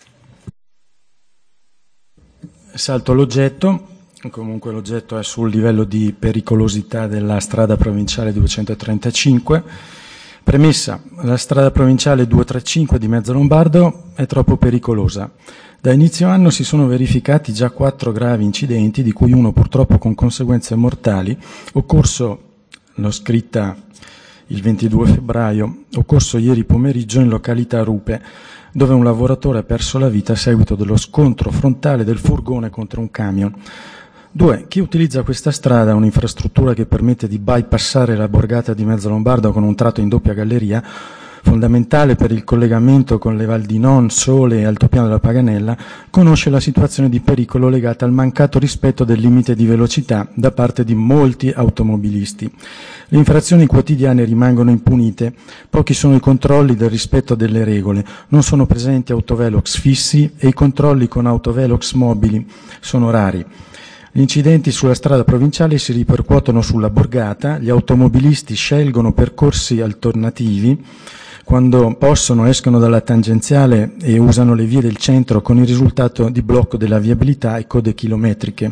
Salto l'oggetto, comunque l'oggetto è sul livello di pericolosità della strada provinciale duecentotrentacinque. Premessa, la strada provinciale duecentotrentacinque di Mezzalombardo è troppo pericolosa. Da inizio anno si sono verificati già quattro gravi incidenti, di cui uno purtroppo con conseguenze mortali, occorso, l'ho scritta il ventidue febbraio, occorso ieri pomeriggio in località Rupe, dove un lavoratore ha perso la vita a seguito dello scontro frontale del furgone contro un camion. Due, chi utilizza questa strada, un'infrastruttura che permette di bypassare la borgata di Mezzalombardo con un tratto in doppia galleria, fondamentale per il collegamento con le Val di Non, Sole e Altopiano della Paganella, conosce la situazione di pericolo legata al mancato rispetto del limite di velocità da parte di molti automobilisti. Le infrazioni quotidiane rimangono impunite, pochi sono i controlli del rispetto delle regole, non sono presenti autovelox fissi e i controlli con autovelox mobili sono rari. Gli incidenti sulla strada provinciale si ripercuotono sulla borgata, gli automobilisti scelgono percorsi alternativi, quando possono escono dalla tangenziale e usano le vie del centro, con il risultato di blocco della viabilità e code chilometriche,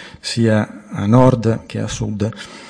sia a nord che a sud.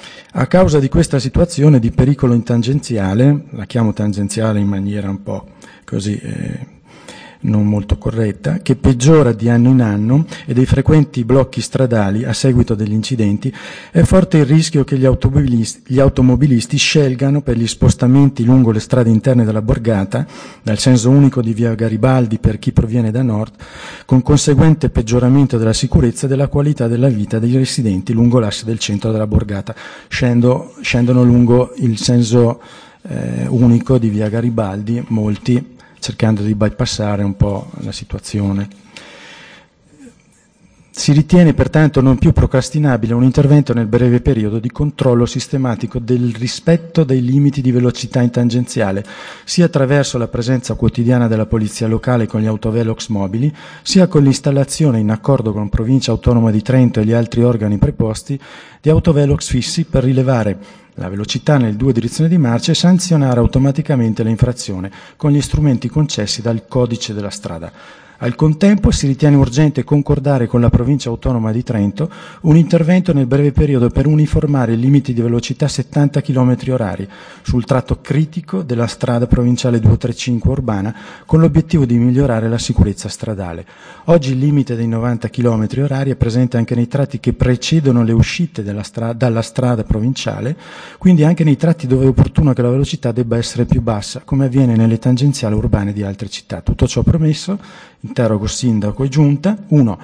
A causa di questa situazione di pericolo in tangenziale, la chiamo tangenziale in maniera un po' così eh, non molto corretta, che peggiora di anno in anno, e dei frequenti blocchi stradali a seguito degli incidenti, è forte il rischio che gli automobilisti, gli automobilisti scelgano per gli spostamenti lungo le strade interne della borgata, dal senso unico di via Garibaldi per chi proviene da nord, con conseguente peggioramento della sicurezza e della qualità della vita dei residenti lungo l'asse del centro della borgata. Scendo, scendono lungo il senso eh, unico di via Garibaldi, molti, cercando di bypassare un po' la situazione. Si ritiene pertanto non più procrastinabile un intervento nel breve periodo di controllo sistematico del rispetto dei limiti di velocità in tangenziale, sia attraverso la presenza quotidiana della polizia locale con gli autovelox mobili, sia con l'installazione, in accordo con Provincia Autonoma di Trento e gli altri organi preposti, di autovelox fissi per rilevare la velocità nelle due direzioni di marcia e sanzionare automaticamente l'infrazione con gli strumenti concessi dal codice della strada. Al contempo si ritiene urgente concordare con la Provincia Autonoma di Trento un intervento nel breve periodo per uniformare i limiti di velocità settanta chilometri orari sul tratto critico della strada provinciale duecentotrentacinque urbana, con l'obiettivo di migliorare la sicurezza stradale. Oggi il limite dei novanta chilometri orari è presente anche nei tratti che precedono le uscite della stra- dalla strada provinciale, quindi anche nei tratti dove è opportuno che la velocità debba essere più bassa, come avviene nelle tangenziali urbane di altre città. Tutto ciò premesso, interrogo Sindaco e Giunta. uno.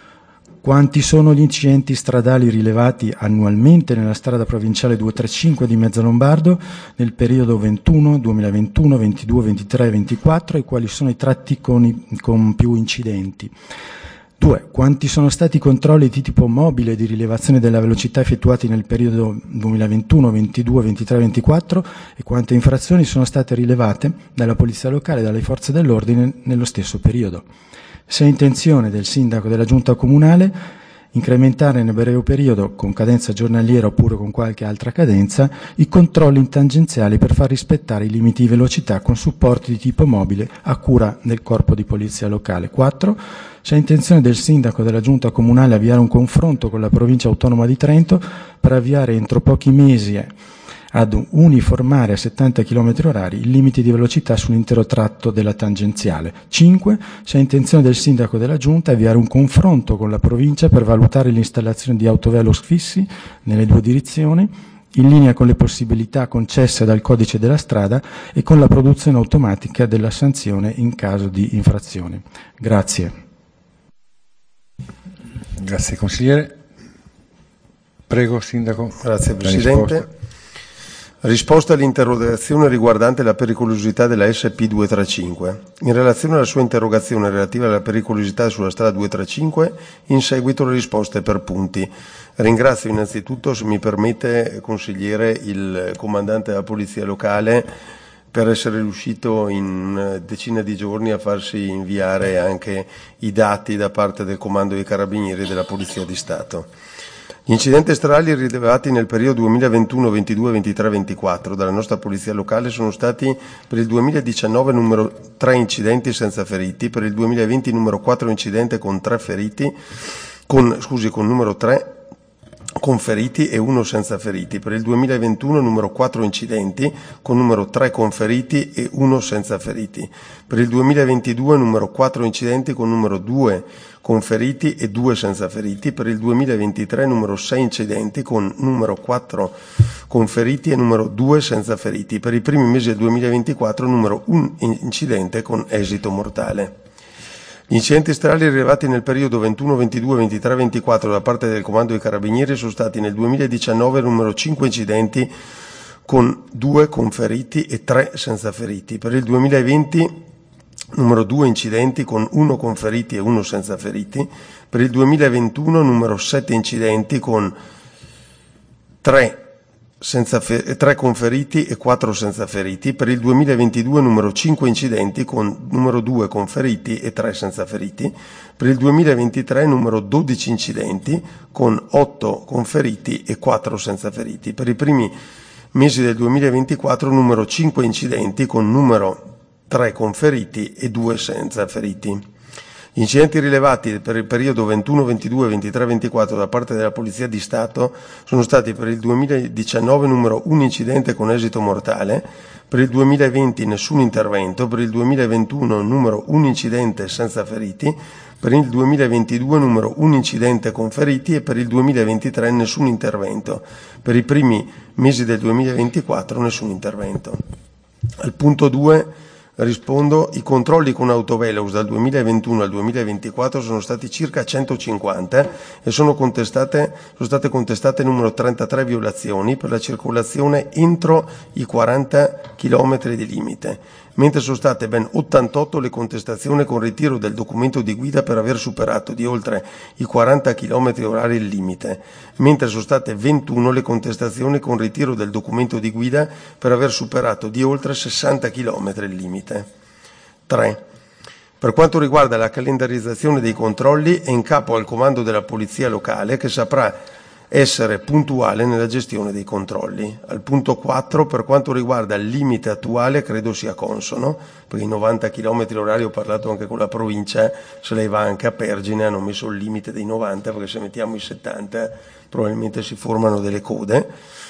Quanti sono gli incidenti stradali rilevati annualmente nella strada provinciale duecentotrentacinque di Mezzalombardo nel periodo ventuno, duemilaventuno, ventidue, ventitré e ventiquattro e quali sono i tratti con, i, con più incidenti? due. Quanti sono stati i controlli di tipo mobile di rilevazione della velocità effettuati nel periodo duemilaventuno, ventidue, ventitré e ventiquattro e quante infrazioni sono state rilevate dalla Polizia Locale e dalle Forze dell'Ordine nello stesso periodo? Se è intenzione del Sindaco della Giunta Comunale incrementare nel breve periodo, con cadenza giornaliera oppure con qualche altra cadenza, i controlli in tangenziali per far rispettare i limiti di velocità con supporti di tipo mobile a cura del Corpo di Polizia Locale. quattro. C'è intenzione del Sindaco della Giunta Comunale avviare un confronto con la Provincia Autonoma di Trento per avviare entro pochi mesi ad uniformare a settanta chilometri orari i limiti di velocità sull'intero tratto della tangenziale. cinque. C'è intenzione del Sindaco della Giunta avviare un confronto con la Provincia per valutare l'installazione di autovelox fissi nelle due direzioni, in linea con le possibilità concesse dal codice della strada e con la produzione automatica della sanzione in caso di infrazione. Grazie. Grazie consigliere. Prego Sindaco. Grazie Presidente. Risposta all'interrogazione riguardante la pericolosità della S P duecentotrentacinque. In relazione alla sua interrogazione relativa alla pericolosità sulla strada duecentotrentacinque, in seguito le risposte per punti. Ringrazio innanzitutto, se mi permette, consigliere, il comandante della Polizia Locale per essere riuscito in una decina di giorni a farsi inviare anche i dati da parte del Comando dei Carabinieri e della Polizia di Stato. Gli incidenti stradali rilevati nel periodo duemilaventuno, ventidue, ventitré, ventiquattro dalla nostra Polizia Locale sono stati per il duemiladiciannove numero tre incidenti senza feriti, per il duemilaventi numero quattro incidenti con tre feriti, con, scusi, con numero tre con feriti e uno senza feriti, per il duemilaventuno numero quattro incidenti con numero tre con feriti e uno senza feriti, per il duemilaventidue numero quattro incidenti con numero due con feriti e due senza feriti, per il duemilaventitré numero sei incidenti con numero quattro con feriti e numero due senza feriti, per i primi mesi del duemilaventiquattro numero un incidente con esito mortale. Gli incidenti stradali rilevati nel periodo ventuno, ventidue, ventitré, ventiquattro da parte del Comando dei Carabinieri sono stati nel duemiladiciannove numero cinque incidenti con due con feriti e tre senza feriti, per il duemilaventi numero due incidenti con uno con feriti e uno senza feriti, per il duemilaventuno numero sette incidenti con tre Senza fe- tre con feriti e quattro senza feriti, per il duemilaventidue numero cinque incidenti con numero due con feriti e tre senza feriti, per il duemilaventitré numero dodici incidenti con otto con feriti e quattro senza feriti, per i primi mesi del duemilaventiquattro numero cinque incidenti con numero tre con feriti e due senza feriti. Gli incidenti rilevati per il periodo ventuno, ventidue, ventitré, ventiquattro da parte della Polizia di Stato sono stati per il duemiladiciannove numero un incidente con esito mortale, per il duemilaventi nessun intervento, per il duemilaventuno numero un incidente senza feriti, per il duemilaventidue numero un incidente con feriti e per il duemilaventitré nessun intervento. Per i primi mesi del duemilaventiquattro nessun intervento. Al punto due rispondo, i controlli con autovelox dal duemilaventuno al duemilaventiquattro sono stati circa centocinquanta e sono, contestate, sono state contestate numero trentatré violazioni per la circolazione entro i quaranta chilometri di limite, mentre sono state ben ottantotto le contestazioni con ritiro del documento di guida per aver superato di oltre i quaranta chilometri orari il limite, mentre sono state ventuno le contestazioni con ritiro del documento di guida per aver superato di oltre sessanta chilometri il limite. tre. Per quanto riguarda la calendarizzazione dei controlli, è in capo al comando della Polizia Locale, che saprà essere puntuale nella gestione dei controlli. Al punto quattro, per quanto riguarda il limite attuale, credo sia consono, perché i novanta chilometri orari, ho parlato anche con la provincia, se lei va anche a Pergine hanno messo il limite dei novanta, perché se mettiamo i settanta probabilmente si formano delle code.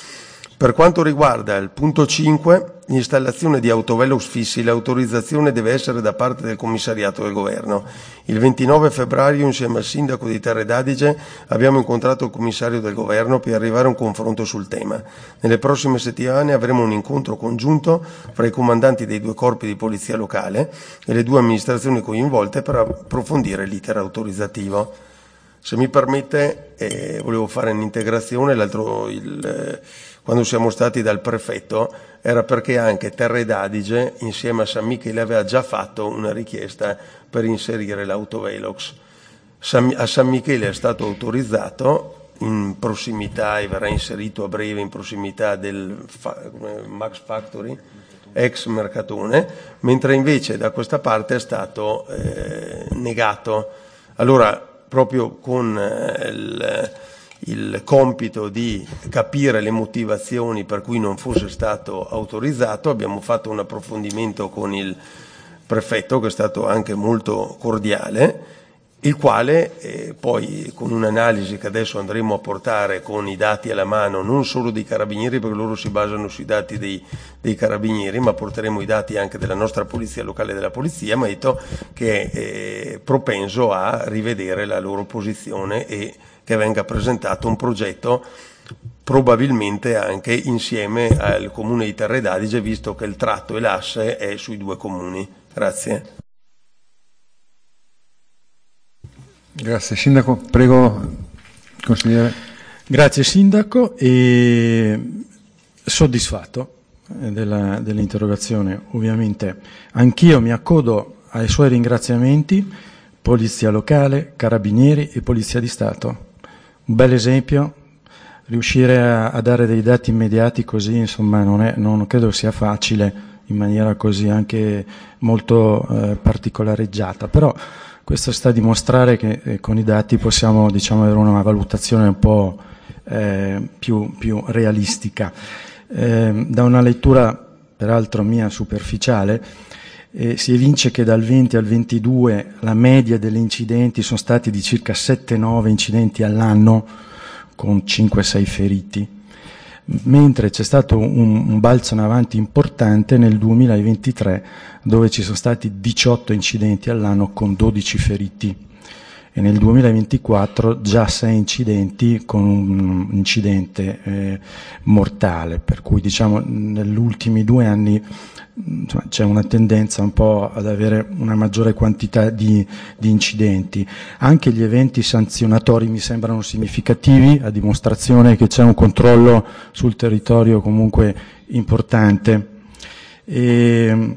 Per quanto riguarda il punto cinque, l'installazione di autovelox fissi, l'autorizzazione deve essere da parte del commissariato del governo. Il ventinove febbraio, insieme al sindaco di Terre d'Adige, abbiamo incontrato il commissario del governo per arrivare a un confronto sul tema. Nelle prossime settimane avremo un incontro congiunto fra i comandanti dei due corpi di polizia locale e le due amministrazioni coinvolte per approfondire l'iter autorizzativo. Se mi permette, eh, volevo fare un'integrazione, l'altro, il, eh, quando siamo stati dal prefetto era perché anche Terre d'Adige insieme a San Michele aveva già fatto una richiesta per inserire l'autovelox. San, a San Michele è stato autorizzato in prossimità e verrà inserito a breve in prossimità del fa, Max Factory, ex Mercatone, mentre invece da questa parte è stato eh, negato. Allora, proprio con eh, il, il compito di capire le motivazioni per cui non fosse stato autorizzato, abbiamo fatto un approfondimento con il prefetto, che è stato anche molto cordiale, il quale eh, poi con un'analisi che adesso andremo a portare con i dati alla mano, non solo dei carabinieri, perché loro si basano sui dati dei, dei carabinieri, ma porteremo i dati anche della nostra polizia locale e della polizia, ma ha detto che è eh, propenso a rivedere la loro posizione e che venga presentato un progetto probabilmente anche insieme al comune di Terre d'Adige, visto che il tratto e l'asse è sui due comuni. Grazie. Grazie. Sindaco, prego, consigliere. Grazie Sindaco, e soddisfatto della, dell'interrogazione. Ovviamente anch'io mi accodo ai suoi ringraziamenti, Polizia Locale, Carabinieri e Polizia di Stato. Un bel esempio, riuscire a, a dare dei dati immediati così, insomma, non, è, non credo sia facile in maniera così anche molto eh, particolareggiata, però questo sta a dimostrare che eh, con i dati possiamo, diciamo, avere una valutazione un po' eh, più, più realistica. Eh, da una lettura, peraltro mia, superficiale, eh, si evince che dal venti al ventidue la media degli incidenti sono stati di circa sette nove incidenti all'anno, con cinque sei feriti, mentre c'è stato un, un balzo in avanti importante nel duemilaventitré, dove ci sono stati diciotto incidenti all'anno con dodici feriti, e nel duemilaventiquattro già sei incidenti con un incidente eh, mortale, per cui diciamo negli ultimi due anni insomma, c'è una tendenza un po' ad avere una maggiore quantità di, di incidenti. Anche gli eventi sanzionatori mi sembrano significativi, a dimostrazione che c'è un controllo sul territorio comunque importante. E,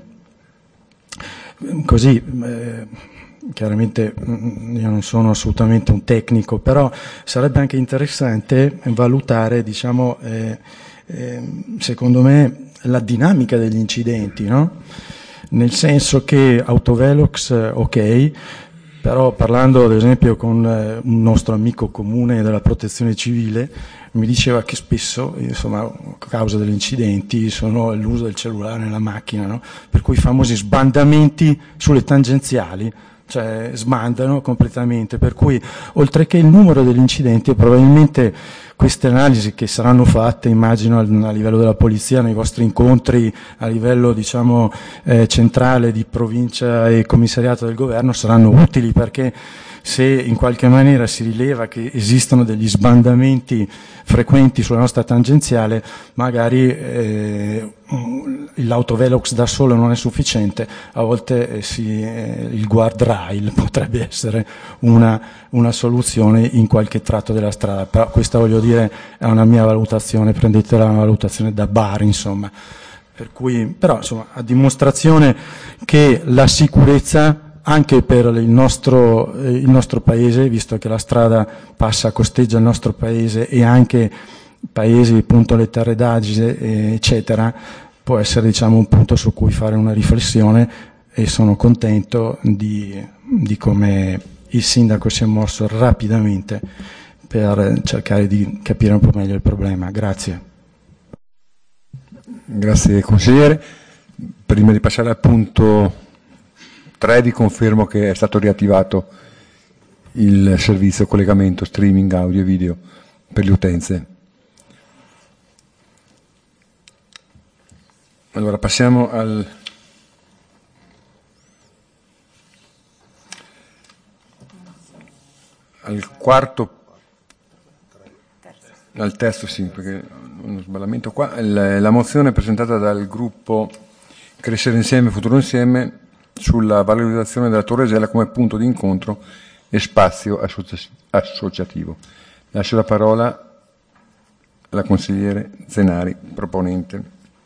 così eh, chiaramente io non sono assolutamente un tecnico, però sarebbe anche interessante valutare, diciamo, eh, eh, secondo me, la dinamica degli incidenti, no? Nel senso che autovelox, ok, però parlando ad esempio con eh, un nostro amico comune della protezione civile, mi diceva che spesso, insomma, a causa degli incidenti, sono l'uso del cellulare nella macchina, no? Per cui i famosi sbandamenti sulle tangenziali, cioè sbandano completamente, per cui oltre che il numero degli incidenti, probabilmente queste analisi che saranno fatte, immagino, a livello della polizia, nei vostri incontri a livello, diciamo, eh, centrale di provincia e commissariato del governo, saranno utili, perché se in qualche maniera si rileva che esistono degli sbandamenti frequenti sulla nostra tangenziale, magari eh, l'autovelox da solo non è sufficiente, a volte eh, si, eh, il guardrail potrebbe essere una, una soluzione in qualche tratto della strada, però questa, voglio dire, è una mia valutazione, prendetela una valutazione da bar, insomma. Per cui, però, insomma, a dimostrazione che la sicurezza anche per il nostro, eh, il nostro paese, visto che la strada passa, costeggia il nostro paese e anche paesi, appunto, le terre d'Adige, eh, eccetera, può essere, diciamo, un punto su cui fare una riflessione, e sono contento di, di come il sindaco si è mosso rapidamente per cercare di capire un po' meglio il problema. Grazie. Grazie consigliere. Prima di passare al punto tre vi confermo che è stato riattivato il servizio collegamento streaming audio e video per le utenze. Allora passiamo al al quarto, al terzo sì, perché uno sballamento qua. La mozione presentata dal gruppo Crescere Insieme, Futuro Insieme sulla valorizzazione della Torre Gela come punto di incontro e spazio associativo. Lascio la parola alla consigliere Zenari, proponente.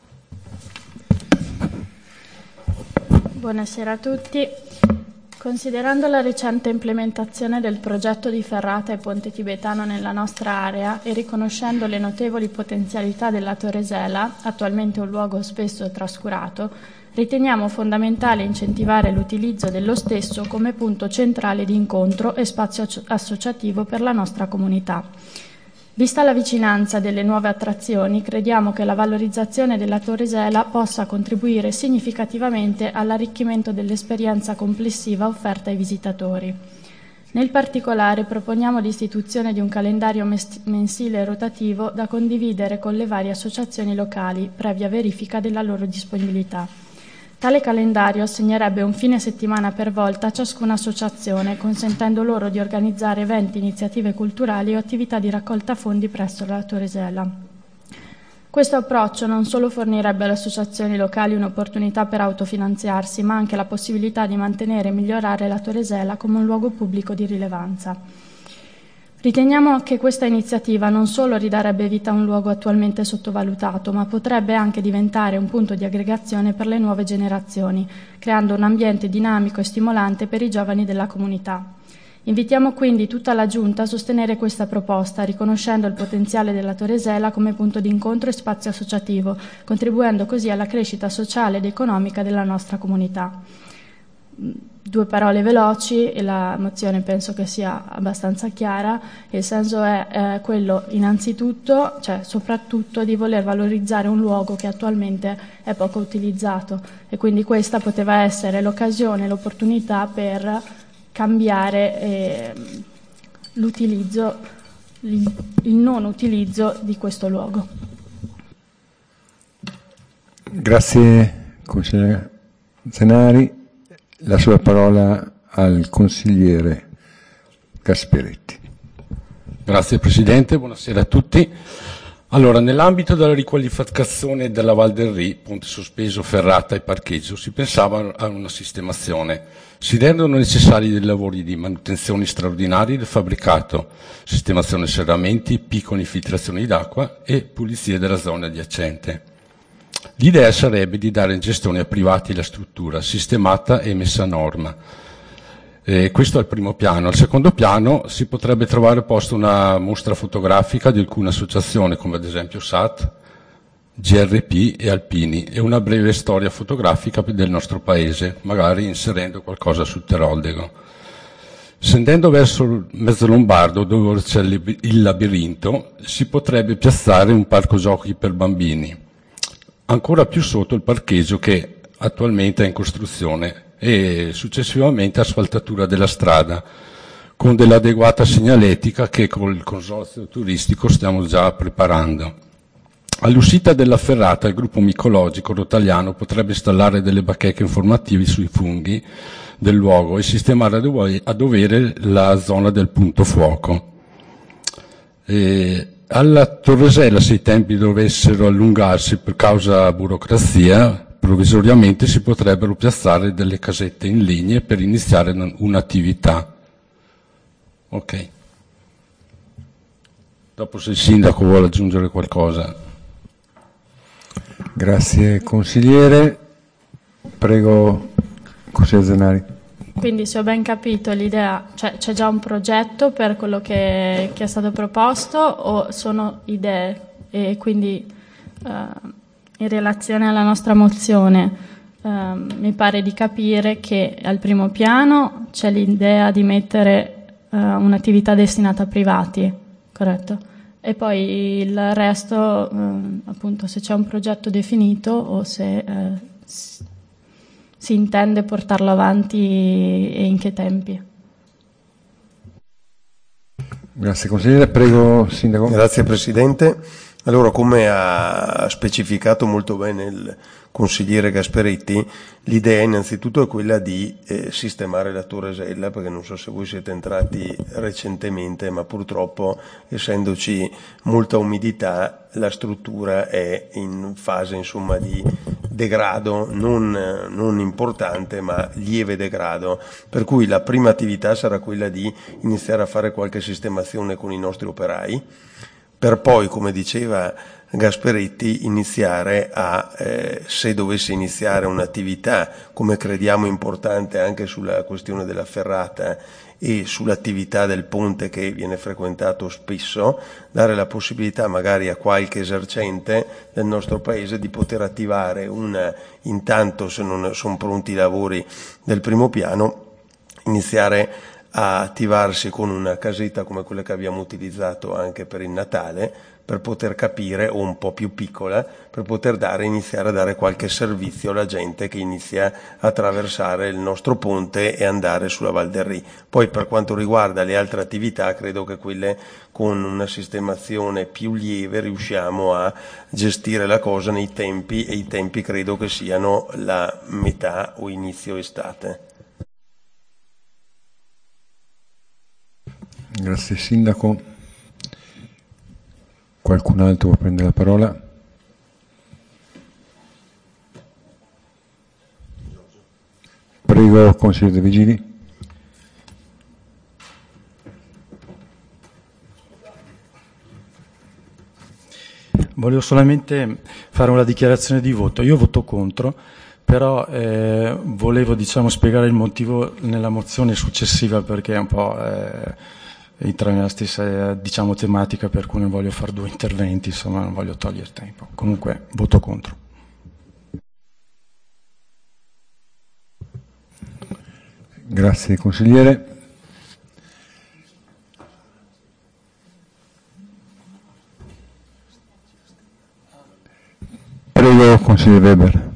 Buonasera a tutti. Considerando la recente implementazione del progetto di ferrata e ponte tibetano nella nostra area e riconoscendo le notevoli potenzialità della Torre Gela, attualmente un luogo spesso trascurato, riteniamo fondamentale incentivare l'utilizzo dello stesso come punto centrale di incontro e spazio associativo per la nostra comunità. Vista la vicinanza delle nuove attrazioni, crediamo che la valorizzazione della Torre Gela possa contribuire significativamente all'arricchimento dell'esperienza complessiva offerta ai visitatori. Nel particolare proponiamo l'istituzione di un calendario mensile rotativo da condividere con le varie associazioni locali, previa verifica della loro disponibilità. Tale calendario assegnerebbe un fine settimana per volta a ciascuna associazione, consentendo loro di organizzare eventi, iniziative culturali o attività di raccolta fondi presso la Torre Gela. Questo approccio non solo fornirebbe alle associazioni locali un'opportunità per autofinanziarsi, ma anche la possibilità di mantenere e migliorare la Torre Gela come un luogo pubblico di rilevanza. Riteniamo che questa iniziativa non solo ridarebbe vita a un luogo attualmente sottovalutato, ma potrebbe anche diventare un punto di aggregazione per le nuove generazioni, creando un ambiente dinamico e stimolante per i giovani della comunità. Invitiamo quindi tutta la Giunta a sostenere questa proposta, riconoscendo il potenziale della Torre Gela come punto di incontro e spazio associativo, contribuendo così alla crescita sociale ed economica della nostra comunità. Due parole veloci, e la mozione penso che sia abbastanza chiara. Il senso è eh, quello innanzitutto, cioè soprattutto, di voler valorizzare un luogo che attualmente è poco utilizzato, e quindi questa poteva essere l'occasione, l'opportunità per cambiare eh, l'utilizzo, il, il non utilizzo di questo luogo. Grazie consigliere Zenari. La sua parola al consigliere Gasperetti. Grazie Presidente, buonasera a tutti. Allora, nell'ambito della riqualificazione della Val del Ri, ponte sospeso, ferrata e parcheggio, si pensava a una sistemazione. Si rendono necessari dei lavori di manutenzione straordinari del fabbricato, sistemazione serramenti, piccole infiltrazioni d'acqua e pulizie della zona adiacente. L'idea sarebbe di dare in gestione a privati la struttura sistemata e messa a norma. Eh, questo è il primo piano. Al secondo piano si potrebbe trovare posto una mostra fotografica di alcune associazioni, come ad esempio S A T, G R P e Alpini, e una breve storia fotografica del nostro paese, magari inserendo qualcosa sul Teroldego. Scendendo verso il Mezzo Lombardo, dove c'è il labirinto, si potrebbe piazzare un parco giochi per bambini. Ancora più sotto il parcheggio, che attualmente è in costruzione, e successivamente asfaltatura della strada, con dell'adeguata segnaletica che con il consorzio turistico stiamo già preparando. All'uscita della ferrata il gruppo micologico rotaliano potrebbe installare delle bacheche informative sui funghi del luogo e sistemare a dovere la zona del punto fuoco. E alla Torre Gela, se i tempi dovessero allungarsi per causa burocrazia, provvisoriamente si potrebbero piazzare delle casette in linea per iniziare un'attività. Ok. Dopo, se il sindaco vuole aggiungere qualcosa. Grazie consigliere. Prego, consigliere Zenari. Quindi, se ho ben capito, l'idea, cioè c'è già un progetto per quello che, che è stato proposto o sono idee? E quindi eh, in relazione alla nostra mozione eh, mi pare di capire che al primo piano c'è l'idea di mettere eh, un'attività destinata a privati, corretto? E poi il resto, eh, appunto, se c'è un progetto definito o se eh, si intende portarlo avanti e in che tempi. Grazie consigliere, prego Sindaco. Grazie Presidente. Allora, come ha specificato molto bene il consigliere Gasperetti, l'idea innanzitutto è quella di eh, sistemare la Torresella, perché non so se voi siete entrati recentemente, ma purtroppo, essendoci molta umidità, la struttura è in fase insomma di degrado non, non importante, ma lieve degrado, per cui la prima attività sarà quella di iniziare a fare qualche sistemazione con i nostri operai, per poi, come diceva Gasperetti, iniziare a, eh, se dovesse iniziare un'attività, come crediamo importante anche sulla questione della ferrata e sull'attività del ponte che viene frequentato spesso, dare la possibilità magari a qualche esercente del nostro paese di poter attivare una, intanto se non sono pronti i lavori del primo piano, iniziare a attivarsi con una casetta come quella che abbiamo utilizzato anche per il Natale, per poter capire, o un po' più piccola, per poter dare, iniziare a dare qualche servizio alla gente che inizia a attraversare il nostro ponte e andare sulla Val del Ri. Poi per quanto riguarda le altre attività, credo che quelle con una sistemazione più lieve riusciamo a gestire la cosa nei tempi, e i tempi credo che siano la metà o inizio estate. Grazie Sindaco. Qualcun altro vuole prendere la parola? Prego, consigliere De Vigili. Volevo solamente fare una dichiarazione di voto. Io voto contro, però eh, volevo diciamo, spiegare il motivo nella mozione successiva, perché è un po' eh, entra nella stessa diciamo, tematica, per cui ne voglio fare due interventi, insomma non voglio togliere tempo. Comunque voto contro. Grazie consigliere. Prego consigliere Weber.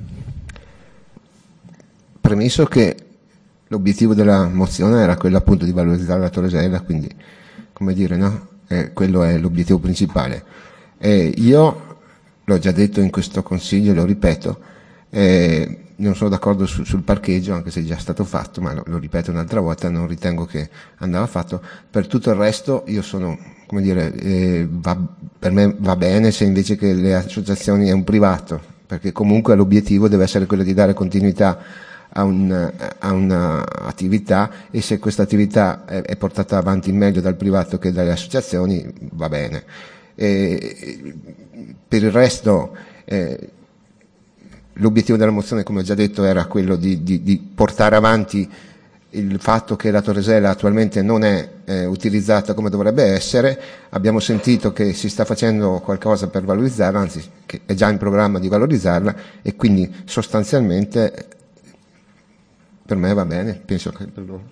Premesso che l'obiettivo della mozione era quello appunto di valorizzare la Torresella, quindi come dire, no? Eh, quello è l'obiettivo principale. Eh, io l'ho già detto in questo consiglio, lo ripeto, eh, non sono d'accordo su, sul parcheggio, anche se è già stato fatto, ma lo, lo ripeto un'altra volta, non ritengo che andava fatto. Per tutto il resto io sono, come dire, eh, va, per me va bene se invece che le associazioni è un privato, perché comunque l'obiettivo deve essere quello di dare continuità a, un, a un'attività, e se questa attività è, è portata avanti meglio dal privato che dalle associazioni va bene. E, per il resto eh, l'obiettivo della mozione, come ho già detto, era quello di, di, di portare avanti il fatto che la Torresella attualmente non è eh, utilizzata come dovrebbe essere. Abbiamo sentito che si sta facendo qualcosa per valorizzarla, anzi che è già in programma di valorizzarla, e quindi sostanzialmente per me va bene, penso che per loro.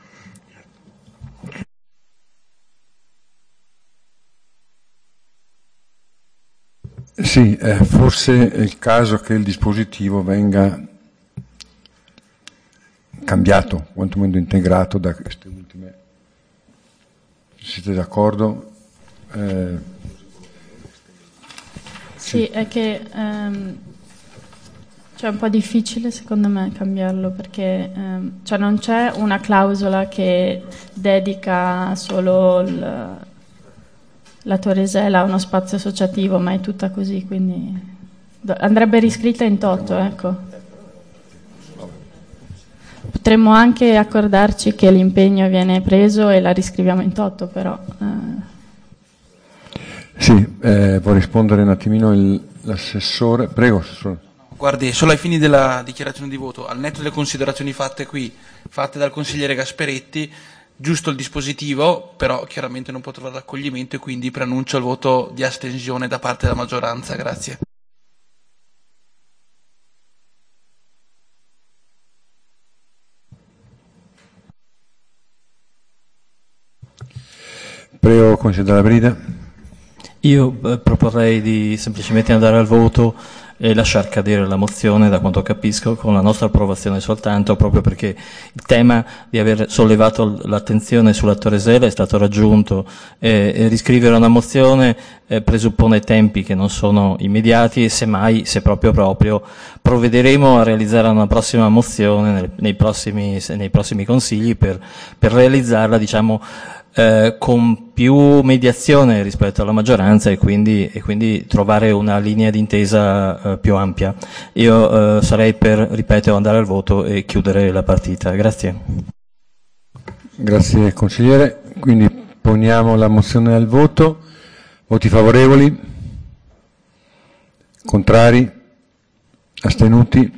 Sì, eh, forse è il caso che il dispositivo venga cambiato, quantomeno integrato da queste ultime. Siete d'accordo? Eh, sì, sì, è che ehm, cioè è un po' difficile secondo me cambiarlo, perché ehm, cioè non c'è una clausola che dedica solo il, la Torresella a uno spazio associativo, ma è tutta così, quindi andrebbe riscritta in toto, ecco. Potremmo anche accordarci che l'impegno viene preso e la riscriviamo in toto, però... Eh. Sì, eh, può rispondere un attimino il, l'assessore. Prego, assessore. Guardi, solo ai fini della dichiarazione di voto, al netto delle considerazioni fatte qui, fatte dal consigliere Gasperetti, giusto il dispositivo, però chiaramente non può trovare accoglimento e quindi preannuncio il voto di astensione da parte della maggioranza. Grazie. Prego, consigliere Dalla Brida. Io eh, proporrei di semplicemente andare al voto e lasciar cadere la mozione, da quanto capisco, con la nostra approvazione soltanto, proprio perché il tema di aver sollevato l'attenzione sulla Toresella è stato raggiunto, eh, e riscrivere una mozione eh, presuppone tempi che non sono immediati e semmai, se proprio proprio, provvederemo a realizzare una prossima mozione nel, nei, prossimi, nei prossimi consigli per, per realizzarla, diciamo, Eh, con più mediazione rispetto alla maggioranza e quindi, e quindi trovare una linea d'intesa eh, più ampia. Io eh, sarei per, ripeto, andare al voto e chiudere la partita. Grazie. Grazie consigliere. Quindi poniamo la mozione al voto. Voti favorevoli? Contrari? Astenuti?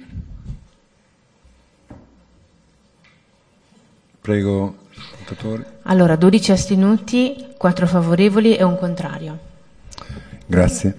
Prego, ascoltatori. Allora, dodici astenuti, quattro favorevoli e un contrario. Grazie.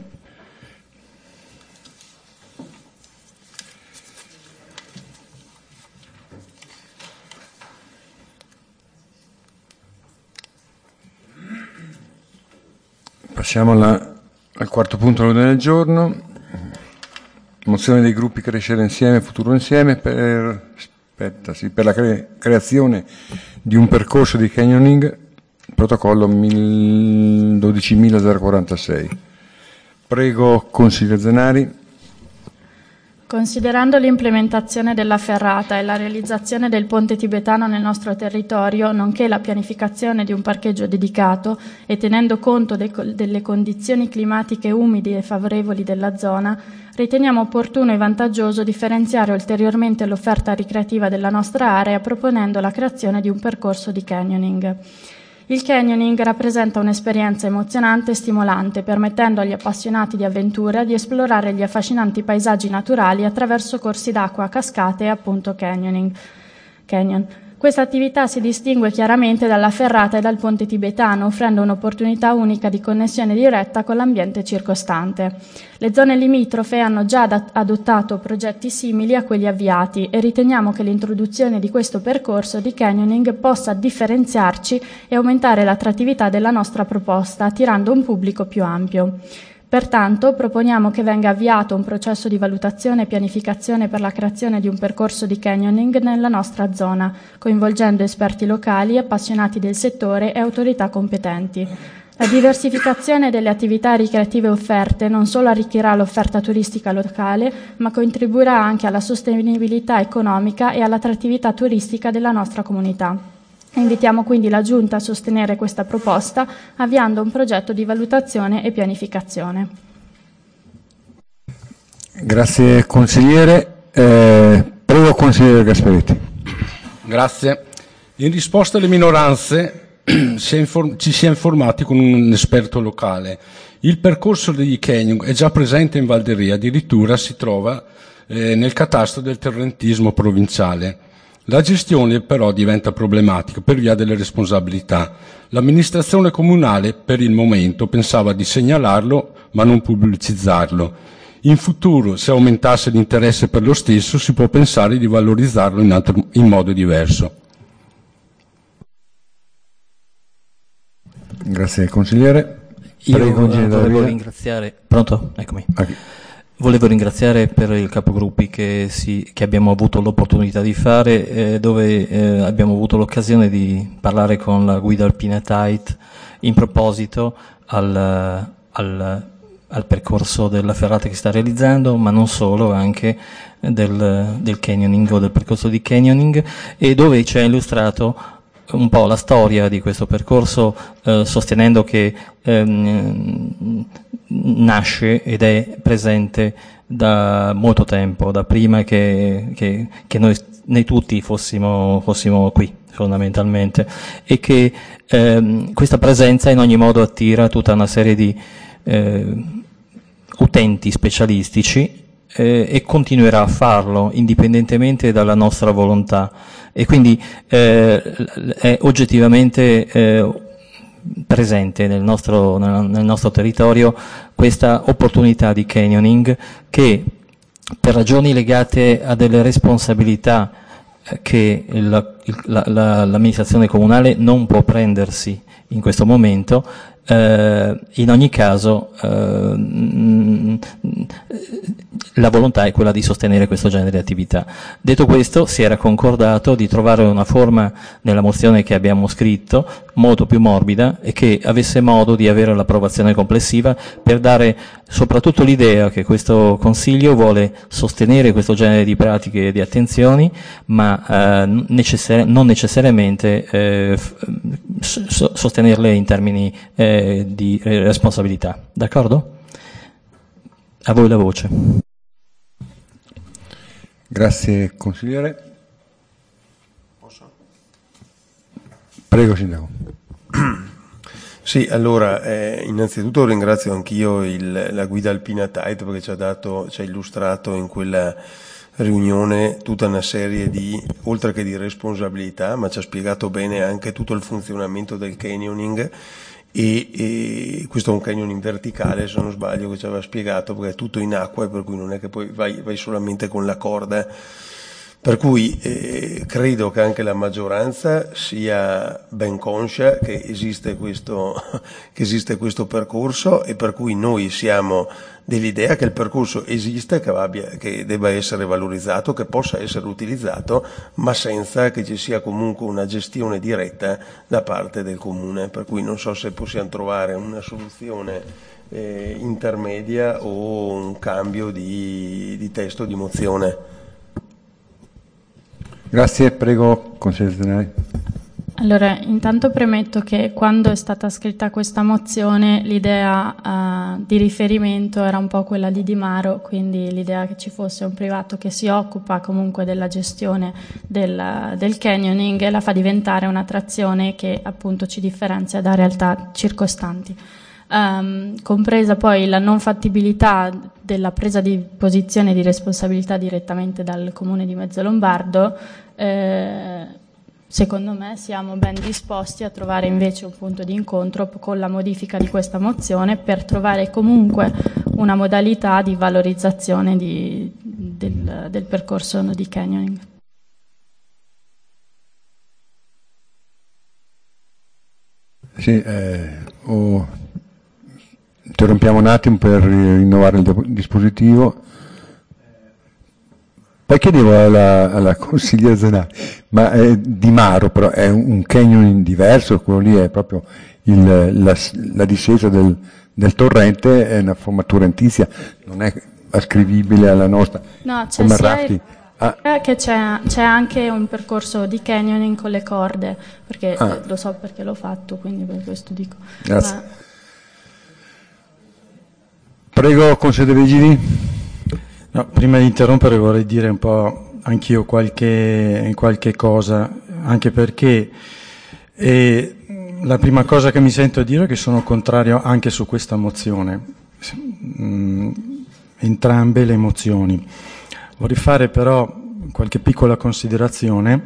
Passiamo alla, al quarto punto dell'ordine del giorno. Mozione dei gruppi Crescere Insieme, Futuro Insieme per, aspetta, sì, per la cre- creazione di un percorso di canyoning, protocollo dodicimilakwarantasei. Prego, consigliere Zenari. Considerando l'implementazione della ferrata e la realizzazione del ponte tibetano nel nostro territorio, nonché la pianificazione di un parcheggio dedicato e tenendo conto de- delle condizioni climatiche umide e favorevoli della zona, riteniamo opportuno e vantaggioso differenziare ulteriormente l'offerta ricreativa della nostra area proponendo la creazione di un percorso di canyoning. Il canyoning rappresenta un'esperienza emozionante e stimolante, permettendo agli appassionati di avventura di esplorare gli affascinanti paesaggi naturali attraverso corsi d'acqua, cascate e appunto canyoning. Canyon. Questa attività si distingue chiaramente dalla ferrata e dal ponte tibetano, offrendo un'opportunità unica di connessione diretta con l'ambiente circostante. Le zone limitrofe hanno già adottato progetti simili a quelli avviati e riteniamo che l'introduzione di questo percorso di canyoning possa differenziarci e aumentare l'attrattività della nostra proposta, attirando un pubblico più ampio. Pertanto proponiamo che venga avviato un processo di valutazione e pianificazione per la creazione di un percorso di canyoning nella nostra zona, coinvolgendo esperti locali, appassionati del settore e autorità competenti. La diversificazione delle attività ricreative offerte non solo arricchirà l'offerta turistica locale, ma contribuirà anche alla sostenibilità economica e all'attrattività turistica della nostra comunità. Invitiamo quindi la Giunta a sostenere questa proposta avviando un progetto di valutazione e pianificazione. Grazie consigliere. Eh, prego consigliere Gasperetti. Grazie. In risposta alle minoranze si è inform- ci si è informati con un esperto locale. Il percorso degli canyon è già presente in Valderia, addirittura si trova eh, nel catasto del terrentismo provinciale. La gestione però diventa problematica per via delle responsabilità. L'amministrazione comunale per il momento pensava di segnalarlo ma non pubblicizzarlo. In futuro, se aumentasse l'interesse per lo stesso, si può pensare di valorizzarlo in, altro, in modo diverso. Grazie consigliere. Io Prego, uh, volevo ringraziare. Pronto? Eccomi. Okay. Volevo ringraziare per il capogruppi che, si, che abbiamo avuto l'opportunità di fare, eh, dove eh, abbiamo avuto l'occasione di parlare con la guida alpina Tait in proposito al, al, al percorso della ferrata che sta realizzando, ma non solo, anche del, del canyoning o del percorso di canyoning, e dove ci ha illustrato un po' la storia di questo percorso, eh, sostenendo che ehm, nasce ed è presente da molto tempo, da prima che, che, che noi, noi tutti fossimo, fossimo qui fondamentalmente, e che ehm, questa presenza in ogni modo attira tutta una serie di eh, utenti specialistici eh, e continuerà a farlo indipendentemente dalla nostra volontà, e quindi eh, è oggettivamente eh, presente nel nostro, nel nostro territorio questa opportunità di canyoning che, per ragioni legate a delle responsabilità che la, la, la, l'amministrazione comunale non può prendersi in questo momento, eh, in ogni caso eh, la volontà è quella di sostenere questo genere di attività. Detto questo, si era concordato di trovare una forma nella mozione che abbiamo scritto molto più morbida e che avesse modo di avere l'approvazione complessiva, per dare soprattutto l'idea che questo Consiglio vuole sostenere questo genere di pratiche e di attenzioni, ma eh, necessari- non necessariamente eh, f- sostenerle in termini eh, di responsabilità. D'accordo? A voi la voce. Grazie consigliere. Posso? Prego Sindaco. Sì, allora, eh, innanzitutto ringrazio anch'io il, la guida Alpina Tight, perché ci ha dato, ci ha illustrato in quella riunione tutta una serie di, oltre che di responsabilità, ma ci ha spiegato bene anche tutto il funzionamento del canyoning, e, e questo è un canyoning verticale, se non sbaglio, che ci aveva spiegato, perché è tutto in acqua, e per cui non è che poi vai, vai solamente con la corda. Per cui eh, credo che anche la maggioranza sia ben conscia che esiste questo, che esiste questo percorso, e per cui noi siamo dell'idea che il percorso esiste, che, abbia, che debba essere valorizzato, che possa essere utilizzato, ma senza che ci sia comunque una gestione diretta da parte del Comune. Per cui non so se possiamo trovare una soluzione eh, intermedia o un cambio di, di testo di mozione. Grazie, prego, consigliere Zenari. Allora, intanto premetto che quando è stata scritta questa mozione l'idea uh, di riferimento era un po' quella di Di Maro, quindi l'idea che ci fosse un privato che si occupa comunque della gestione del, del canyoning e la fa diventare un'attrazione che appunto ci differenzia da realtà circostanti. Um, compresa poi la non fattibilità della presa di posizione di responsabilità direttamente dal Comune di Mezzolombardo, eh, secondo me siamo ben disposti a trovare invece un punto di incontro con la modifica di questa mozione, per trovare comunque una modalità di valorizzazione di, del, del percorso di canyoning. Sì, eh, oh. Interrompiamo un attimo per rinnovare il dispositivo. Poi chiedevo alla, alla consigliera Zenari, ma è Di Maro però è un canyon diverso, quello lì è proprio il, la, la discesa del, del torrente, è una formatura antizia, non è ascrivibile alla nostra. No, c'è come sia rafting. il, ah. che c'è, c'è anche un percorso di canyoning con le corde, perché ah. eh, lo so perché l'ho fatto, quindi per questo dico. Grazie. Ma, Prego, consigliere Vigili. No, prima di interrompere vorrei dire un po' anch'io qualche, qualche cosa, anche perché eh, la prima cosa che mi sento dire è che sono contrario anche su questa mozione, mm, entrambe le mozioni. Vorrei fare però qualche piccola considerazione.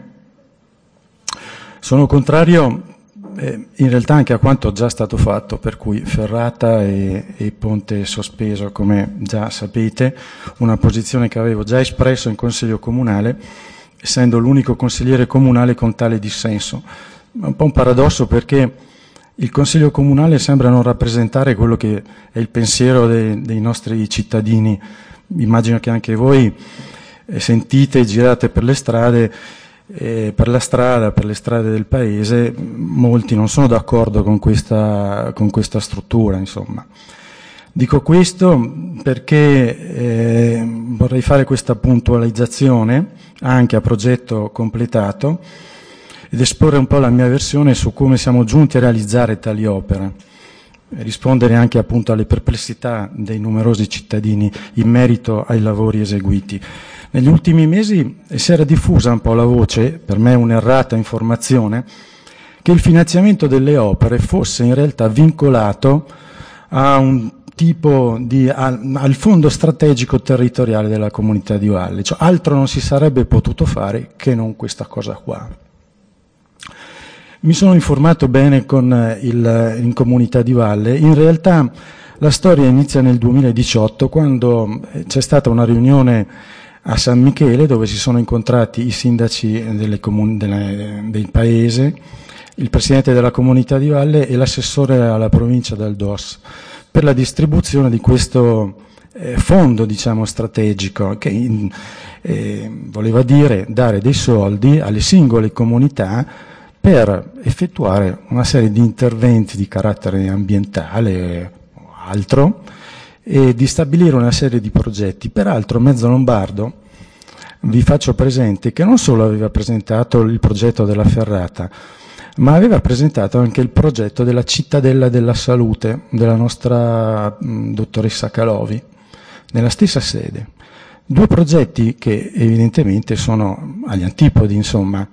Sono contrario Eh, in realtà anche a quanto già stato fatto, per cui Ferrata e, e Ponte Sospeso, come già sapete, una posizione che avevo già espresso in Consiglio Comunale, essendo l'unico consigliere comunale con tale dissenso. È un po' un paradosso, perché il Consiglio Comunale sembra non rappresentare quello che è il pensiero dei, dei nostri cittadini. Immagino che anche voi eh, sentite e girate per le strade, E per la strada, per le strade del paese, molti non sono d'accordo con questa, con questa struttura, insomma. Dico questo perché eh, vorrei fare questa puntualizzazione anche a progetto completato ed esporre un po' la mia versione su come siamo giunti a realizzare tali opere, e rispondere anche appunto alle perplessità dei numerosi cittadini in merito ai lavori eseguiti. Negli ultimi mesi si era diffusa un po' la voce, per me un'errata informazione, che il finanziamento delle opere fosse in realtà vincolato a un tipo di, al, al fondo strategico territoriale della comunità di valle, cioè, altro non si sarebbe potuto fare che non questa cosa qua. Mi sono informato bene con il, in comunità di valle, in realtà la storia inizia nel duemiladiciotto quando c'è stata una riunione a San Michele dove si sono incontrati i sindaci delle comuni, delle, del paese, il presidente della comunità di valle e l'assessore alla provincia del D O S per la distribuzione di questo eh, fondo, diciamo, strategico che in, eh, voleva dire dare dei soldi alle singole comunità per effettuare una serie di interventi di carattere ambientale o altro e di stabilire una serie di progetti. Peraltro Mezzo Lombardo, vi faccio presente che non solo aveva presentato il progetto della ferrata, ma aveva presentato anche il progetto della cittadella della salute della nostra mh, dottoressa Calovi, nella stessa sede. Due progetti che evidentemente sono agli antipodi, insomma,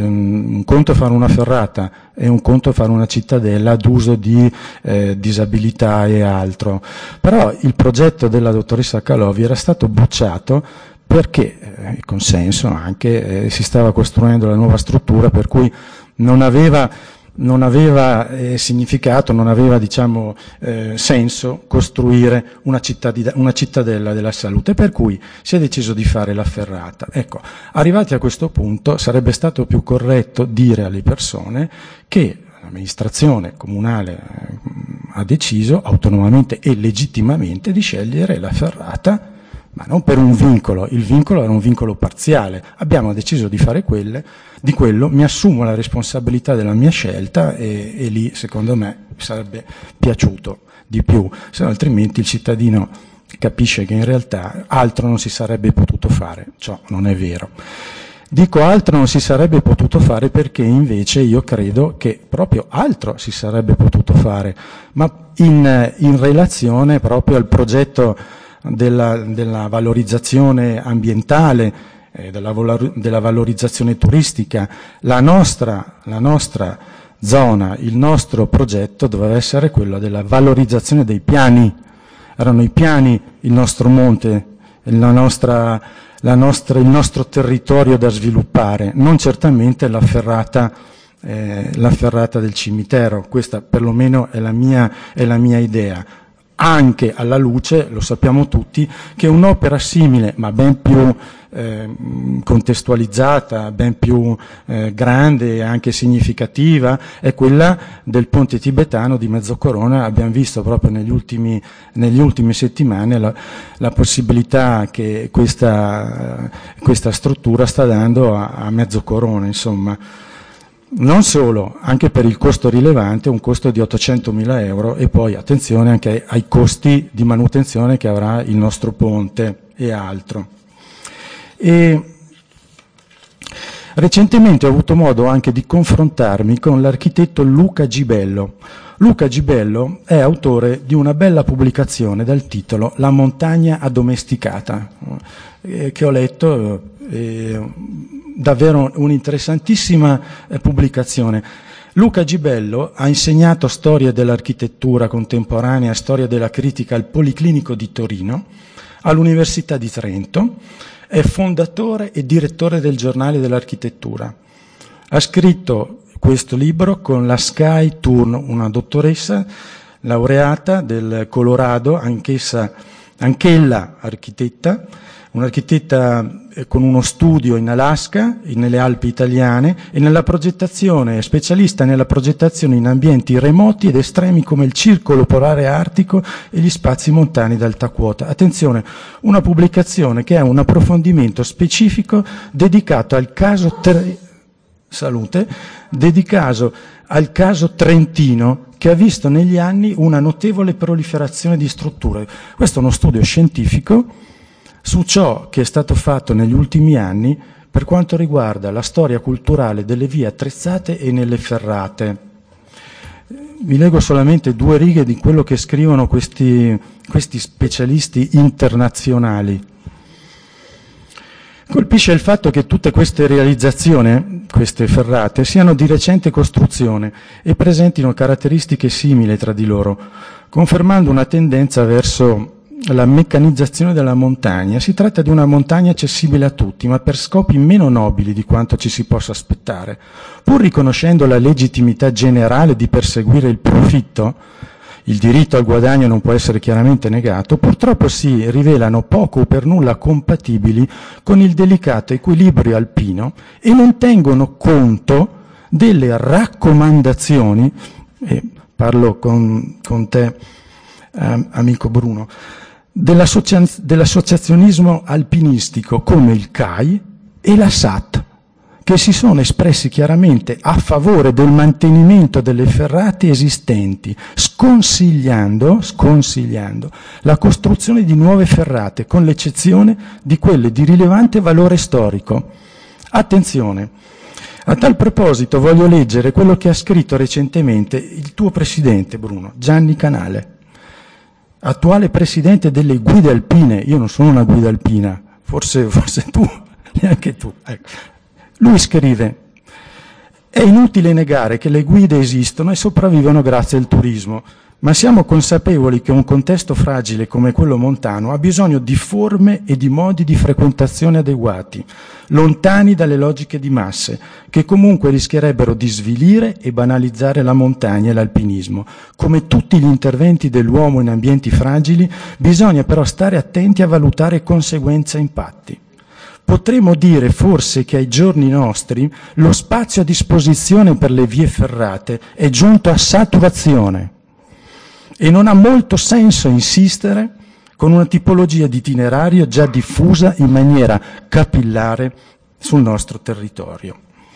un conto è fare una ferrata e un conto è fare una cittadella ad uso di eh, disabilità e altro. Però il progetto della dottoressa Calovi era stato bocciato perché, eh, il consenso anche, eh, si stava costruendo la nuova struttura per cui non aveva, non aveva eh, significato, non aveva, diciamo, eh, senso costruire una, cittadella, una cittadella della salute, per cui si è deciso di fare la ferrata. Ecco, arrivati a questo punto sarebbe stato più corretto dire alle persone che l'amministrazione comunale eh, ha deciso autonomamente e legittimamente di scegliere la ferrata, ma non per un vincolo, il vincolo era un vincolo parziale, abbiamo deciso di fare quelle, di quello, mi assumo la responsabilità della mia scelta e, e lì secondo me sarebbe piaciuto di più, se no altrimenti il cittadino capisce che in realtà altro non si sarebbe potuto fare, ciò non è vero. Dico altro non si sarebbe potuto fare perché invece io credo che proprio altro si sarebbe potuto fare, ma in, in relazione proprio al progetto Della, della valorizzazione ambientale, eh, della, della valorizzazione turistica. La nostra, la nostra zona, il nostro progetto doveva essere quello della valorizzazione dei piani. Erano i piani, il nostro monte, la nostra, la nostra, il nostro territorio da sviluppare, non certamente la ferrata, eh, la ferrata del cimitero. Questa perlomeno è la mia, è la mia idea. Anche alla luce, lo sappiamo tutti, che un'opera simile, ma ben più eh, contestualizzata, ben più eh, grande e anche significativa, è quella del ponte tibetano di Mezzocorona. Abbiamo visto proprio negli ultimi, negli ultime settimane la, la possibilità che questa, questa struttura sta dando a, a Mezzocorona, insomma. Non solo, anche per il costo rilevante, un costo di ottocentomila euro e poi attenzione anche ai, ai costi di manutenzione che avrà il nostro ponte e altro. E recentemente ho avuto modo anche di confrontarmi con l'architetto Luca Gibello. Luca Gibello è autore di una bella pubblicazione dal titolo La montagna addomesticata, eh, che ho letto, eh, davvero un'interessantissima eh, pubblicazione. Luca Gibello ha insegnato storia dell'architettura contemporanea, storia della critica al Policlinico di Torino, all'Università di Trento, è fondatore e direttore del Giornale dell'Architettura. Ha scritto questo libro con la Sky Turn, una dottoressa laureata del Colorado, anch'essa, anch'ella architetta, un'architetta con uno studio in Alaska, nelle Alpi italiane, e nella progettazione, specialista nella progettazione in ambienti remoti ed estremi come il circolo polare artico e gli spazi montani ad alta quota. Attenzione, una pubblicazione che è un approfondimento specifico dedicato al caso tre... salute, dedicato al caso trentino, che ha visto negli anni una notevole proliferazione di strutture. Questo è uno studio scientifico su ciò che è stato fatto negli ultimi anni per quanto riguarda la storia culturale delle vie attrezzate e nelle ferrate. Vi leggo solamente due righe di quello che scrivono questi, questi specialisti internazionali. Colpisce il fatto che tutte queste realizzazioni, queste ferrate, siano di recente costruzione e presentino caratteristiche simili tra di loro. confermando una tendenza verso la meccanizzazione della montagna. Si tratta di una montagna accessibile a tutti, ma per scopi meno nobili di quanto ci si possa aspettare. Pur riconoscendo la legittimità generale di perseguire il profitto, il diritto al guadagno non può essere chiaramente negato, purtroppo si rivelano poco o per nulla compatibili con il delicato equilibrio alpino e non tengono conto delle raccomandazioni, e parlo con, con te, eh, amico Bruno, dell'associa- dell'associazionismo alpinistico come il C A I e la S A T, che si sono espressi chiaramente a favore del mantenimento delle ferrate esistenti, sconsigliando, sconsigliando la costruzione di nuove ferrate, con l'eccezione di quelle di rilevante valore storico. Attenzione, a tal proposito voglio leggere quello che ha scritto recentemente il tuo presidente, Bruno, Gianni Canale, attuale presidente delle guide alpine. Io non sono una guida alpina, forse, forse tu, neanche tu. Ecco. Lui scrive: è inutile negare che le guide esistono e sopravvivono grazie al turismo, ma siamo consapevoli che un contesto fragile come quello montano ha bisogno di forme e di modi di frequentazione adeguati, lontani dalle logiche di masse, che comunque rischierebbero di svilire e banalizzare la montagna e l'alpinismo. Come tutti gli interventi dell'uomo in ambienti fragili, bisogna però stare attenti a valutare conseguenze e impatti. Potremmo dire forse che ai giorni nostri lo spazio a disposizione per le vie ferrate è giunto a saturazione e non ha molto senso insistere con una tipologia di itinerario già diffusa in maniera capillare sul nostro territorio.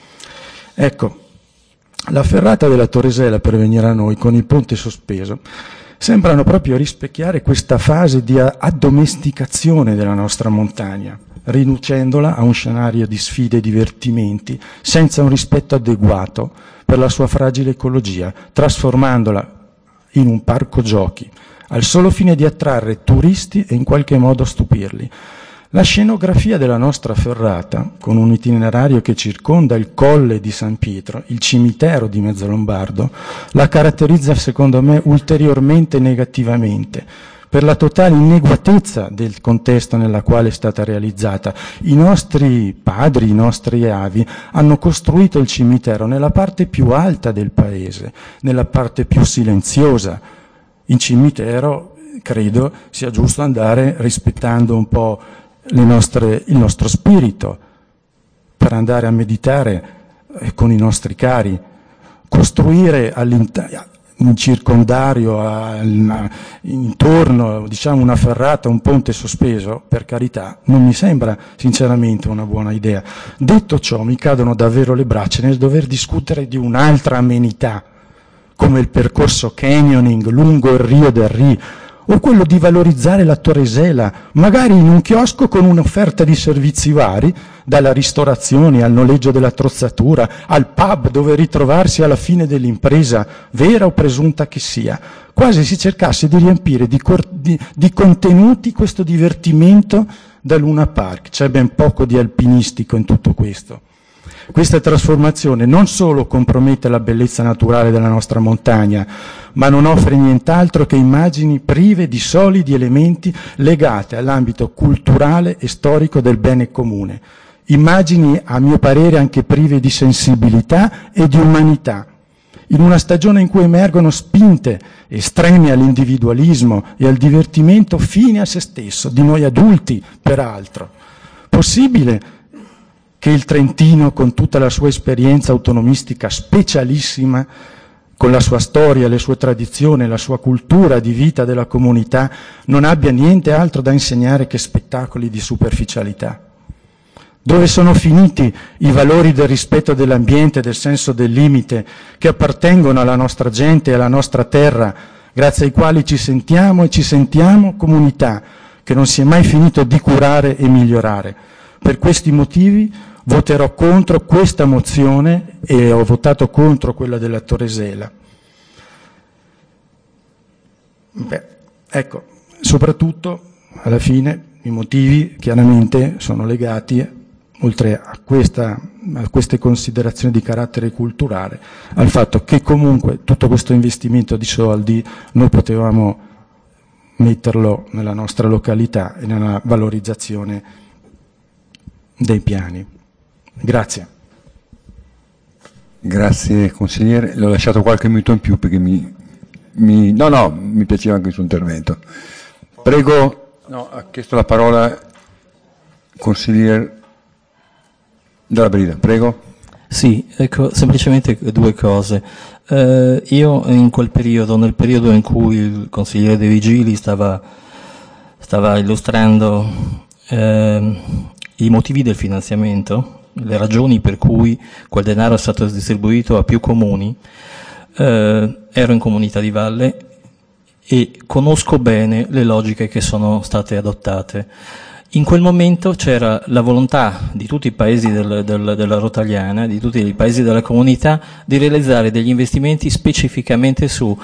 Ecco, la ferrata della Toresela, per venire a noi, con il ponte sospeso, sembrano proprio rispecchiare questa fase di addomesticazione della nostra montagna, riducendola a un scenario di sfide e divertimenti senza un rispetto adeguato per la sua fragile ecologia, trasformandola in un parco giochi, al solo fine di attrarre turisti e in qualche modo stupirli. La scenografia della nostra ferrata, con un itinerario che circonda il Colle di San Pietro, il cimitero di Mezzalombardo, la caratterizza secondo me ulteriormente negativamente, per la totale inadeguatezza del contesto nella quale è stata realizzata. I nostri padri, i nostri avi hanno costruito il cimitero nella parte più alta del paese, nella parte più silenziosa. In cimitero credo sia giusto andare rispettando un po' le nostre, il nostro spirito, per andare a meditare con i nostri cari, costruire all'interno, in circondario, intorno, diciamo, una ferrata, un ponte sospeso, per carità, non mi sembra sinceramente una buona idea. Detto ciò, mi cadono davvero le braccia nel dover discutere di un'altra amenità, come il percorso canyoning lungo il Rio del Ri, o quello di valorizzare la Toresela, magari in un chiosco con un'offerta di servizi vari, dalla ristorazione al noleggio dell'attrezzatura, al pub dove ritrovarsi alla fine dell'impresa, vera o presunta che sia. Quasi si cercasse di riempire di, cor- di, di contenuti questo divertimento da Luna Park. C'è ben poco di alpinistico in tutto questo. Questa trasformazione non solo compromette la bellezza naturale della nostra montagna, ma non offre nient'altro che immagini prive di solidi elementi legate all'ambito culturale e storico del bene comune. Immagini, a mio parere, anche prive di sensibilità e di umanità. In una stagione in cui emergono spinte estreme all'individualismo e al divertimento fine a se stesso, di noi adulti, peraltro. Possibile che il Trentino, con tutta la sua esperienza autonomistica specialissima, con la sua storia, le sue tradizioni, la sua cultura di vita della comunità, non abbia niente altro da insegnare che spettacoli di superficialità? Dove sono finiti i valori del rispetto dell'ambiente, del senso del limite, che appartengono alla nostra gente e alla nostra terra, grazie ai quali ci sentiamo e ci sentiamo comunità, che non si è mai finito di curare e migliorare? Per questi motivi voterò contro questa mozione e ho votato contro quella della Toresela. Beh, ecco, soprattutto alla fine i motivi chiaramente sono legati, oltre a questa a queste considerazioni di carattere culturale, al fatto che comunque tutto questo investimento di soldi noi potevamo metterlo nella nostra località e nella valorizzazione dei piani. Grazie. Grazie consigliere, le ho lasciato qualche minuto in più perché mi, mi no no, mi piaceva anche il suo intervento. Prego, no, ha chiesto la parola consigliere Della Brida, prego. Sì, ecco, semplicemente due cose. Eh, io in quel periodo, nel periodo in cui il consigliere De Vigili stava, stava illustrando eh, i motivi del finanziamento, le ragioni per cui quel denaro è stato distribuito a più comuni, eh, ero in Comunità di Valle e conosco bene le logiche che sono state adottate. In quel momento c'era la volontà di tutti i paesi del, del, della Rotagliana, di tutti i paesi della comunità, di realizzare degli investimenti specificamente su,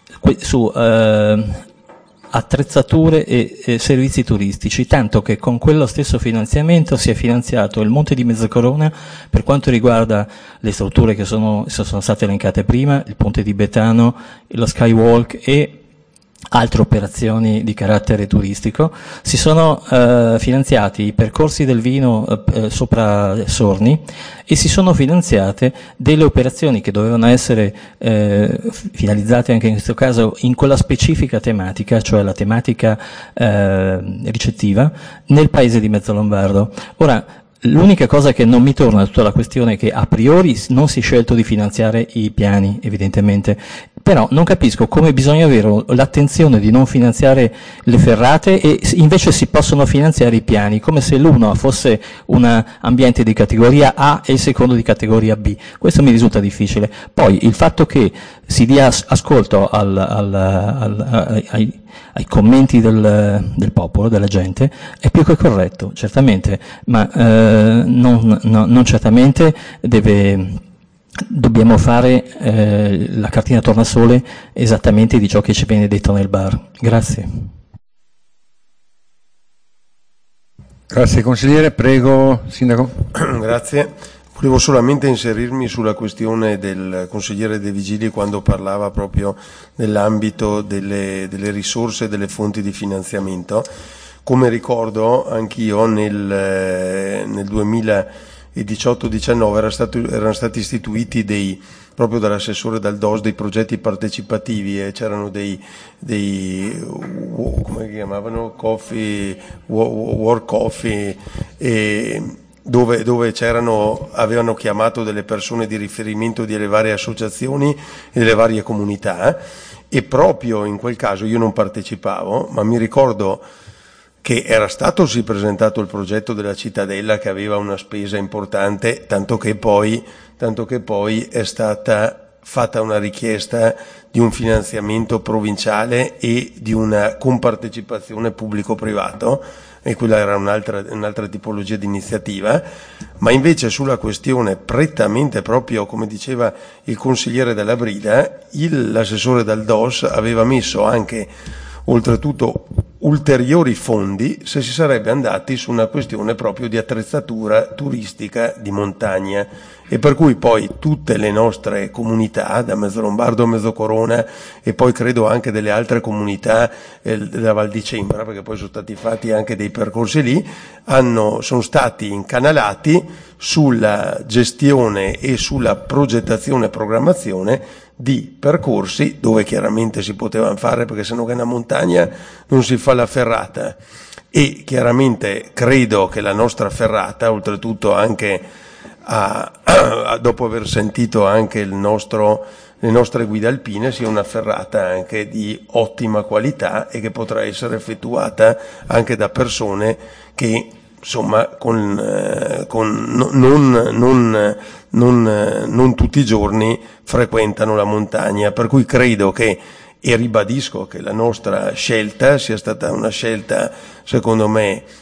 su eh, attrezzature e, e servizi turistici, tanto che con quello stesso finanziamento si è finanziato il Monte di Mezzocorona per quanto riguarda le strutture che sono, sono state elencate prima, il Ponte di Betano, lo Skywalk e altre operazioni di carattere turistico. Si sono eh, finanziati i percorsi del vino eh, sopra Sorni e si sono finanziate delle operazioni che dovevano essere eh, finalizzate anche in questo caso in quella specifica tematica, cioè la tematica eh, ricettiva, nel paese di Mezzolombardo. Ora, l'unica cosa che non mi torna da tutta la questione è che a priori non si è scelto di finanziare i piani, evidentemente, però non capisco come bisogna avere l'attenzione di non finanziare le ferrate e invece si possono finanziare i piani, come se l'uno fosse un ambiente di categoria A e il secondo di categoria B. Questo mi risulta difficile. Poi il fatto che si dia ascolto al, al, al, ai, ai commenti del, del popolo, della gente, è più che corretto, certamente, ma eh, non, no, non certamente deve... Dobbiamo fare eh, la cartina tornasole esattamente di ciò che ci viene detto nel bar. Grazie. Grazie consigliere, prego Sindaco. Grazie. Volevo solamente inserirmi sulla questione del consigliere De Vigili quando parlava proprio nell'ambito delle, delle risorse e delle fonti di finanziamento. Come ricordo anch'io nel, nel duemiladiciotto diciannove era stato, erano stati istituiti dei, proprio dall'assessore Dal Dos, dei progetti partecipativi e c'erano dei, dei come si chiamavano, coffee, work coffee, e dove, dove c'erano, avevano chiamato delle persone di riferimento delle varie associazioni e delle varie comunità, e proprio in quel caso io non partecipavo, ma mi ricordo che era stato sì presentato il progetto della cittadella che aveva una spesa importante, tanto che poi, tanto che poi è stata fatta una richiesta di un finanziamento provinciale e di una compartecipazione pubblico-privato, e quella era un'altra, un'altra tipologia di iniziativa. Ma invece sulla questione prettamente proprio, come diceva il consigliere Della Brida, il, l'assessore Dal Dos aveva messo anche oltretutto ulteriori fondi se si sarebbe andati su una questione proprio di attrezzatura turistica di montagna, e per cui poi tutte le nostre comunità, da Mezzolombardo a Mezzocorona e poi credo anche delle altre comunità eh, della Val di Cembra, perché poi sono stati fatti anche dei percorsi lì, hanno, sono stati incanalati sulla gestione e sulla progettazione e programmazione di percorsi dove chiaramente si potevano fare, perché sennò che è una montagna non si fa la ferrata, e chiaramente credo che la nostra ferrata, oltretutto anche a, a, dopo aver sentito anche il nostro, le nostre guide alpine, sia una ferrata anche di ottima qualità e che potrà essere effettuata anche da persone che insomma con, eh, con non, non, non, non tutti i giorni frequentano la montagna, per cui credo che, e ribadisco che la nostra scelta sia stata una scelta secondo me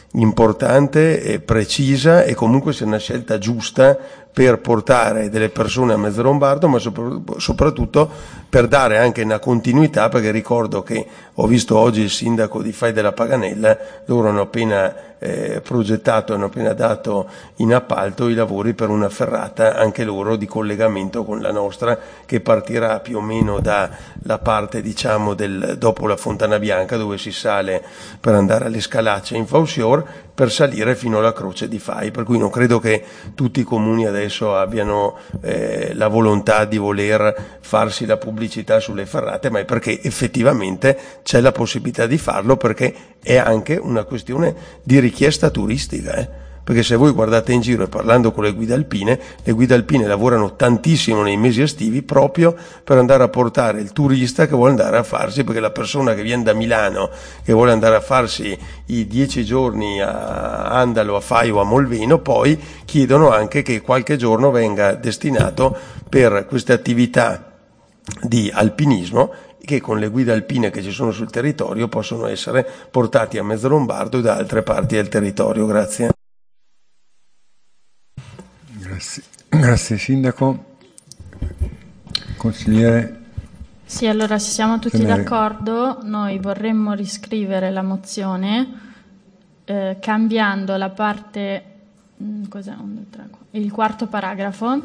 importante e precisa, e comunque sia una scelta giusta per portare delle persone a Mezzalombardo, ma soprattutto per dare anche una continuità, perché ricordo che ho visto oggi il sindaco di Fai della Paganella, loro hanno appena eh, progettato, hanno appena dato in appalto i lavori per una ferrata anche loro di collegamento con la nostra, che partirà più o meno dalla parte, diciamo, del, dopo la Fontana Bianca, dove si sale per andare alle Scalacce in Fausior, per salire fino alla Croce di Fai, per cui non credo che tutti i comuni adesso abbiano eh, la volontà di voler farsi la pubblicità sulle ferrate, ma è perché effettivamente c'è la possibilità di farlo, perché è anche una questione di richiesta turistica, eh? Perché se voi guardate in giro e parlando con le guide alpine, le guide alpine lavorano tantissimo nei mesi estivi proprio per andare a portare il turista che vuole andare a farsi, perché la persona che viene da Milano, che vuole andare a farsi i dieci giorni a Andalo, a Fai o a Molveno, poi chiedono anche che qualche giorno venga destinato per queste attività di alpinismo, che con le guide alpine che ci sono sul territorio possono essere portati a Mezzalombardo e da altre parti del territorio. Grazie. Grazie. Grazie Sindaco. Consigliere. Sì, allora se siamo tutti Tenere. d'accordo, noi vorremmo riscrivere la mozione eh, cambiando la parte, mh, cos'è? Un, due, tre, quattro, il quarto paragrafo.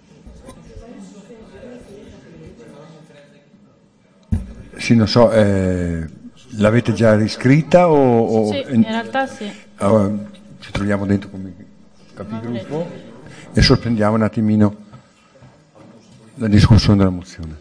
Sì, non so, eh, l'avete già riscritta o... o Sì, in realtà sì. uh, ci troviamo dentro come capigruppo e sospendiamo un attimino la discussione della mozione.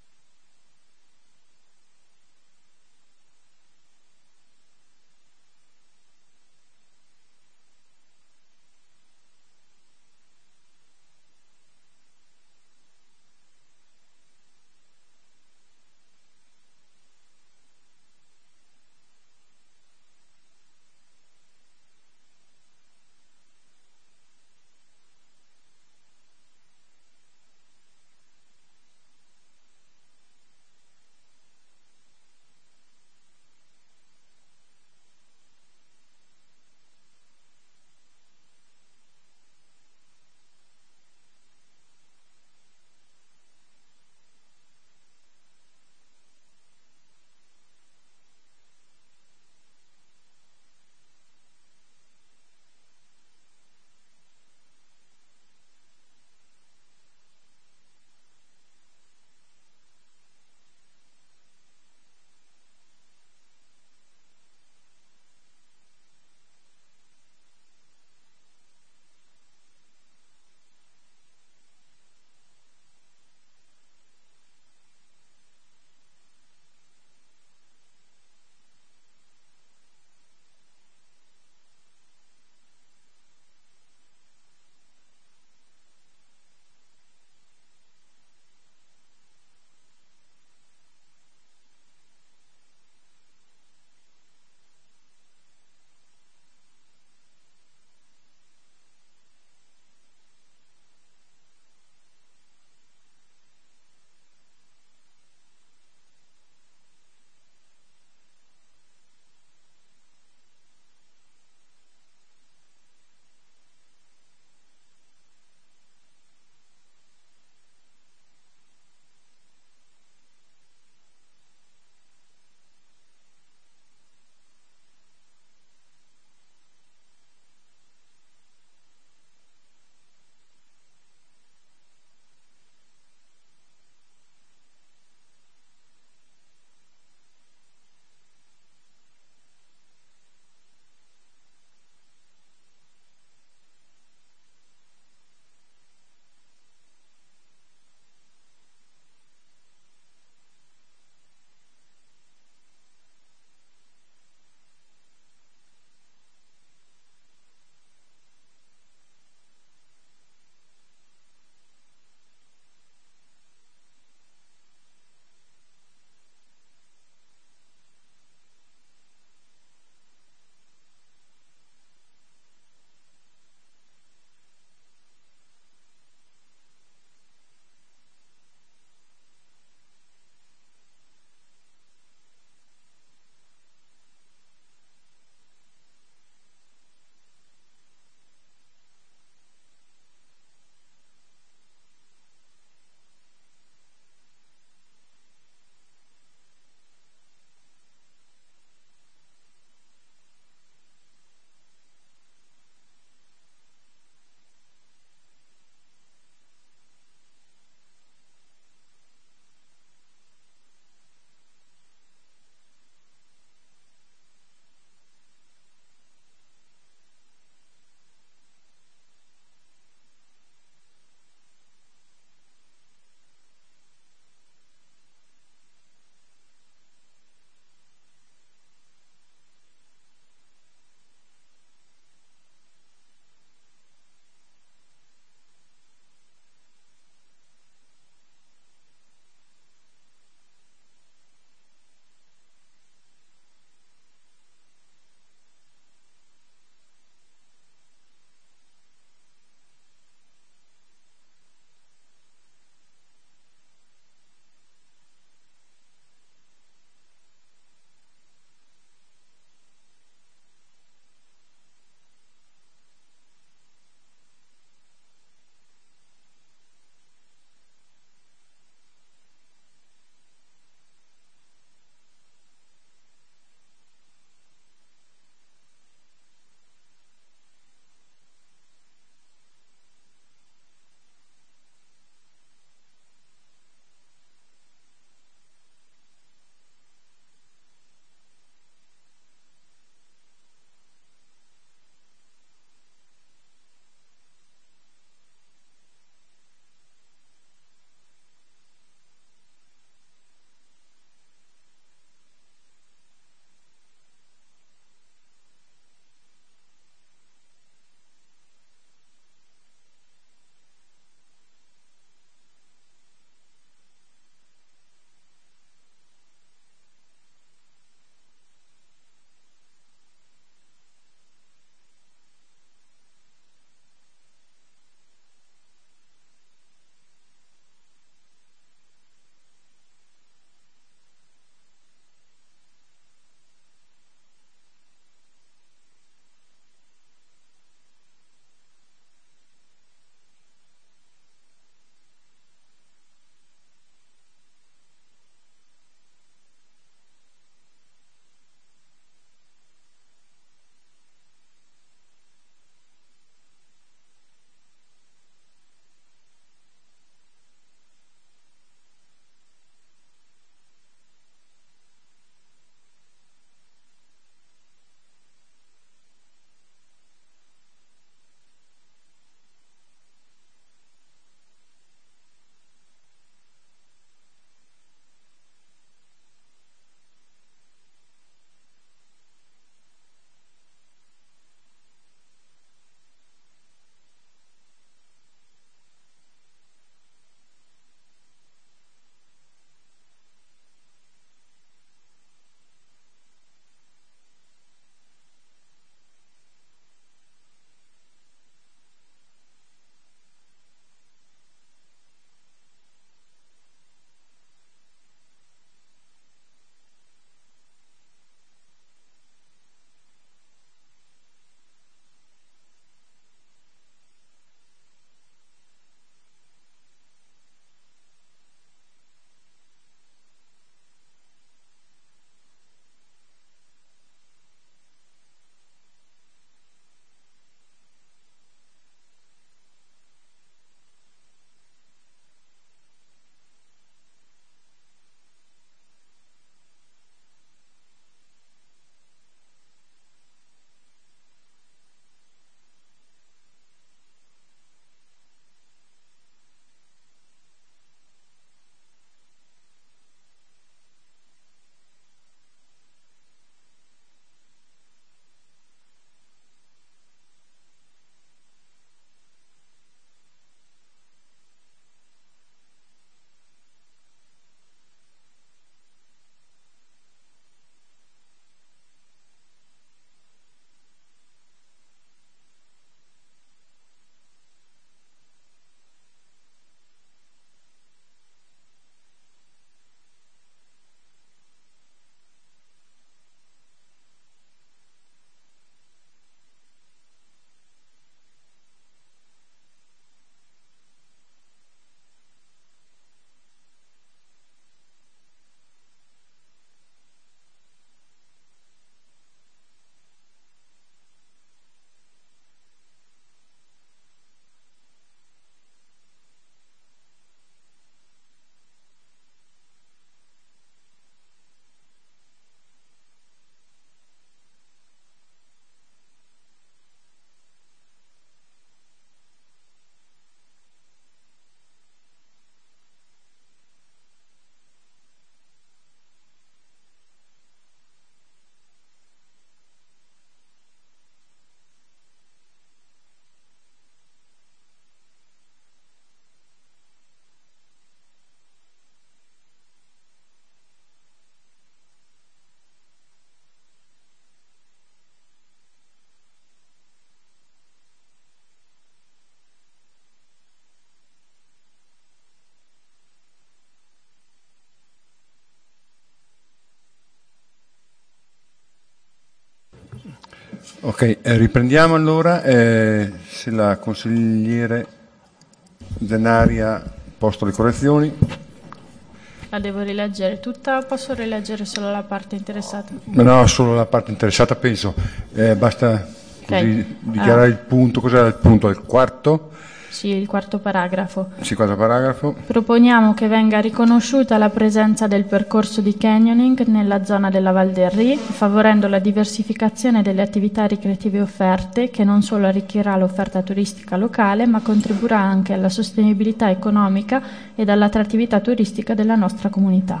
Ok, eh, riprendiamo allora. Eh, se la consigliere Zenaria ha posto le correzioni. La devo rileggere tutta o posso rileggere solo la parte interessata? No, solo la parte interessata penso. Eh, basta così Ok. dichiarare Ah. il punto. Cos'era il punto? Il quarto? Sì, il quarto paragrafo. Sì, quarto paragrafo. Proponiamo che venga riconosciuta la presenza del percorso di canyoning nella zona della Val del Ri, favorendo la diversificazione delle attività ricreative offerte, che non solo arricchirà l'offerta turistica locale, ma contribuirà anche alla sostenibilità economica ed all'attrattività turistica della nostra comunità.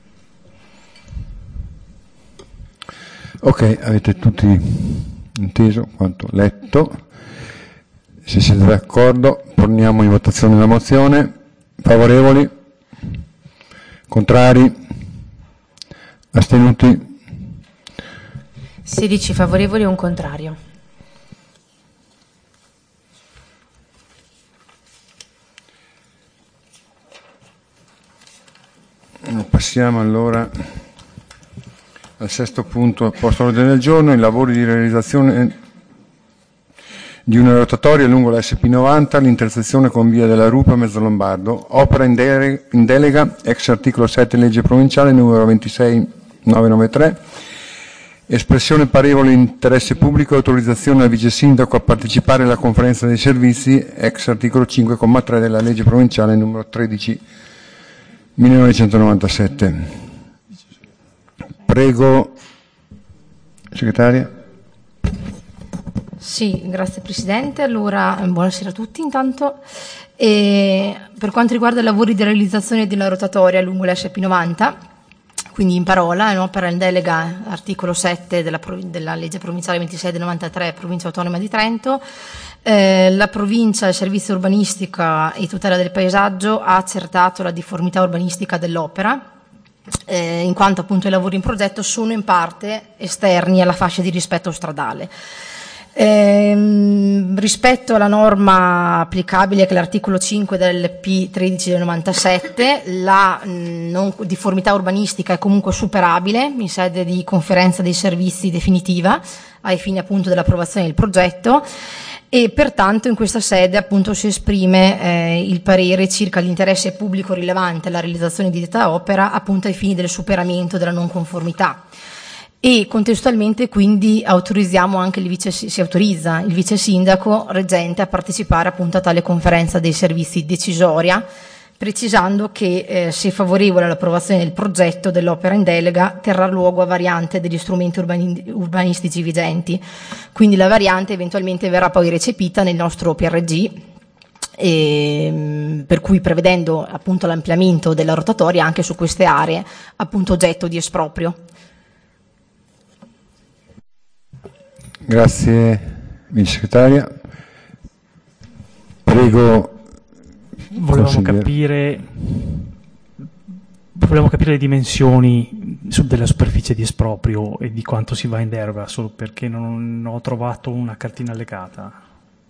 Ok, avete tutti inteso quanto letto. Se siete d'accordo, poniamo in votazione la mozione. Favorevoli? Contrari? Astenuti? sedici favorevoli e un contrario. Passiamo allora al sesto punto posto all'ordine del giorno, i lavori di realizzazione di una rotatoria lungo la S P novanta, l'intersezione con via della Rupa Mezzo Lombardo, opera in, de- in delega, ex articolo sette legge provinciale numero ventisei novecentonovantatré, espressione parevole interesse pubblico e autorizzazione al vice sindaco a partecipare alla conferenza dei servizi, ex articolo cinque comma tre della legge provinciale numero tredici millenovecentonovantasette. Prego, segretaria. Sì, grazie Presidente. Allora, buonasera a tutti intanto. E per quanto riguarda i lavori di realizzazione della rotatoria lungo la S P novanta, quindi in parola, è un'opera in delega articolo sette della, della legge provinciale ventisei del novantatré, provincia autonoma di Trento. Eh, la provincia, il servizio urbanistica e tutela del paesaggio ha accertato la difformità urbanistica dell'opera, eh, in quanto appunto i lavori in progetto sono in parte esterni alla fascia di rispetto stradale. Ehm, rispetto alla norma applicabile, che è l'articolo cinque del P tredici del novantasette, la mh, non difformità urbanistica è comunque superabile in sede di conferenza dei servizi definitiva ai fini appunto dell'approvazione del progetto, e pertanto in questa sede appunto si esprime eh, il parere circa l'interesse pubblico rilevante alla realizzazione di detta opera appunto ai fini del superamento della non conformità. E contestualmente quindi autorizziamo anche il vice, si autorizza il vice sindaco reggente a partecipare appunto a tale conferenza dei servizi decisoria, precisando che eh, se favorevole all'approvazione del progetto dell'opera in delega terrà luogo a variante degli strumenti urbani, urbanistici vigenti, quindi la variante eventualmente verrà poi recepita nel nostro P R G, e, per cui prevedendo appunto l'ampliamento della rotatoria anche su queste aree appunto oggetto di esproprio. Grazie, vice segretaria. Prego. Volevamo capire, volevamo capire le dimensioni su- della superficie di esproprio e di quanto si va in deroga, solo perché non ho trovato una cartina allegata.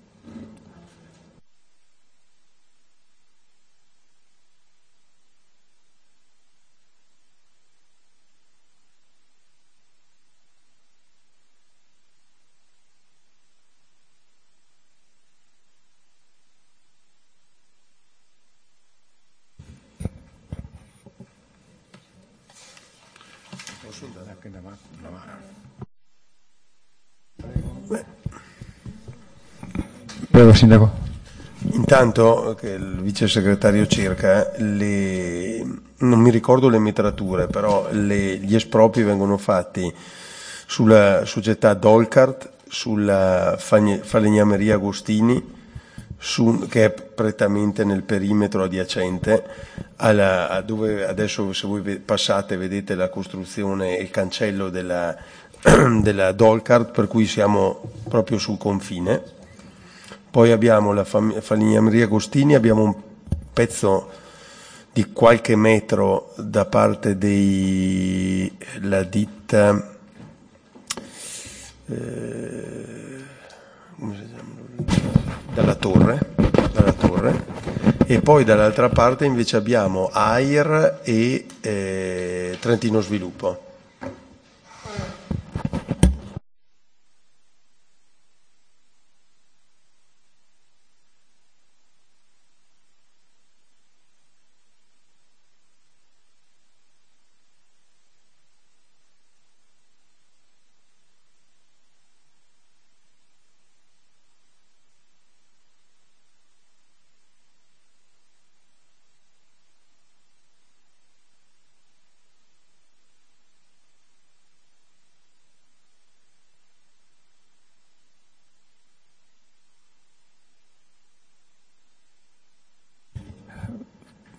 Prego, sindaco. Intanto che il vice segretario cerca, le, non mi ricordo le metrature, però le, gli espropri vengono fatti sulla società Dolcart, sulla Fagne- Falegnameria Agostini, su, che è prettamente nel perimetro adiacente alla, a dove adesso, se voi ve- passate, vedete la costruzione e il cancello della, della Dolcart, per cui siamo proprio sul confine. Poi abbiamo la fam- Falegnameria Agostini, abbiamo un pezzo di qualche metro da parte della ditta eh, come si chiama? Dalla torre, dalla torre, e poi dall'altra parte invece abbiamo A I R e eh, Trentino Sviluppo.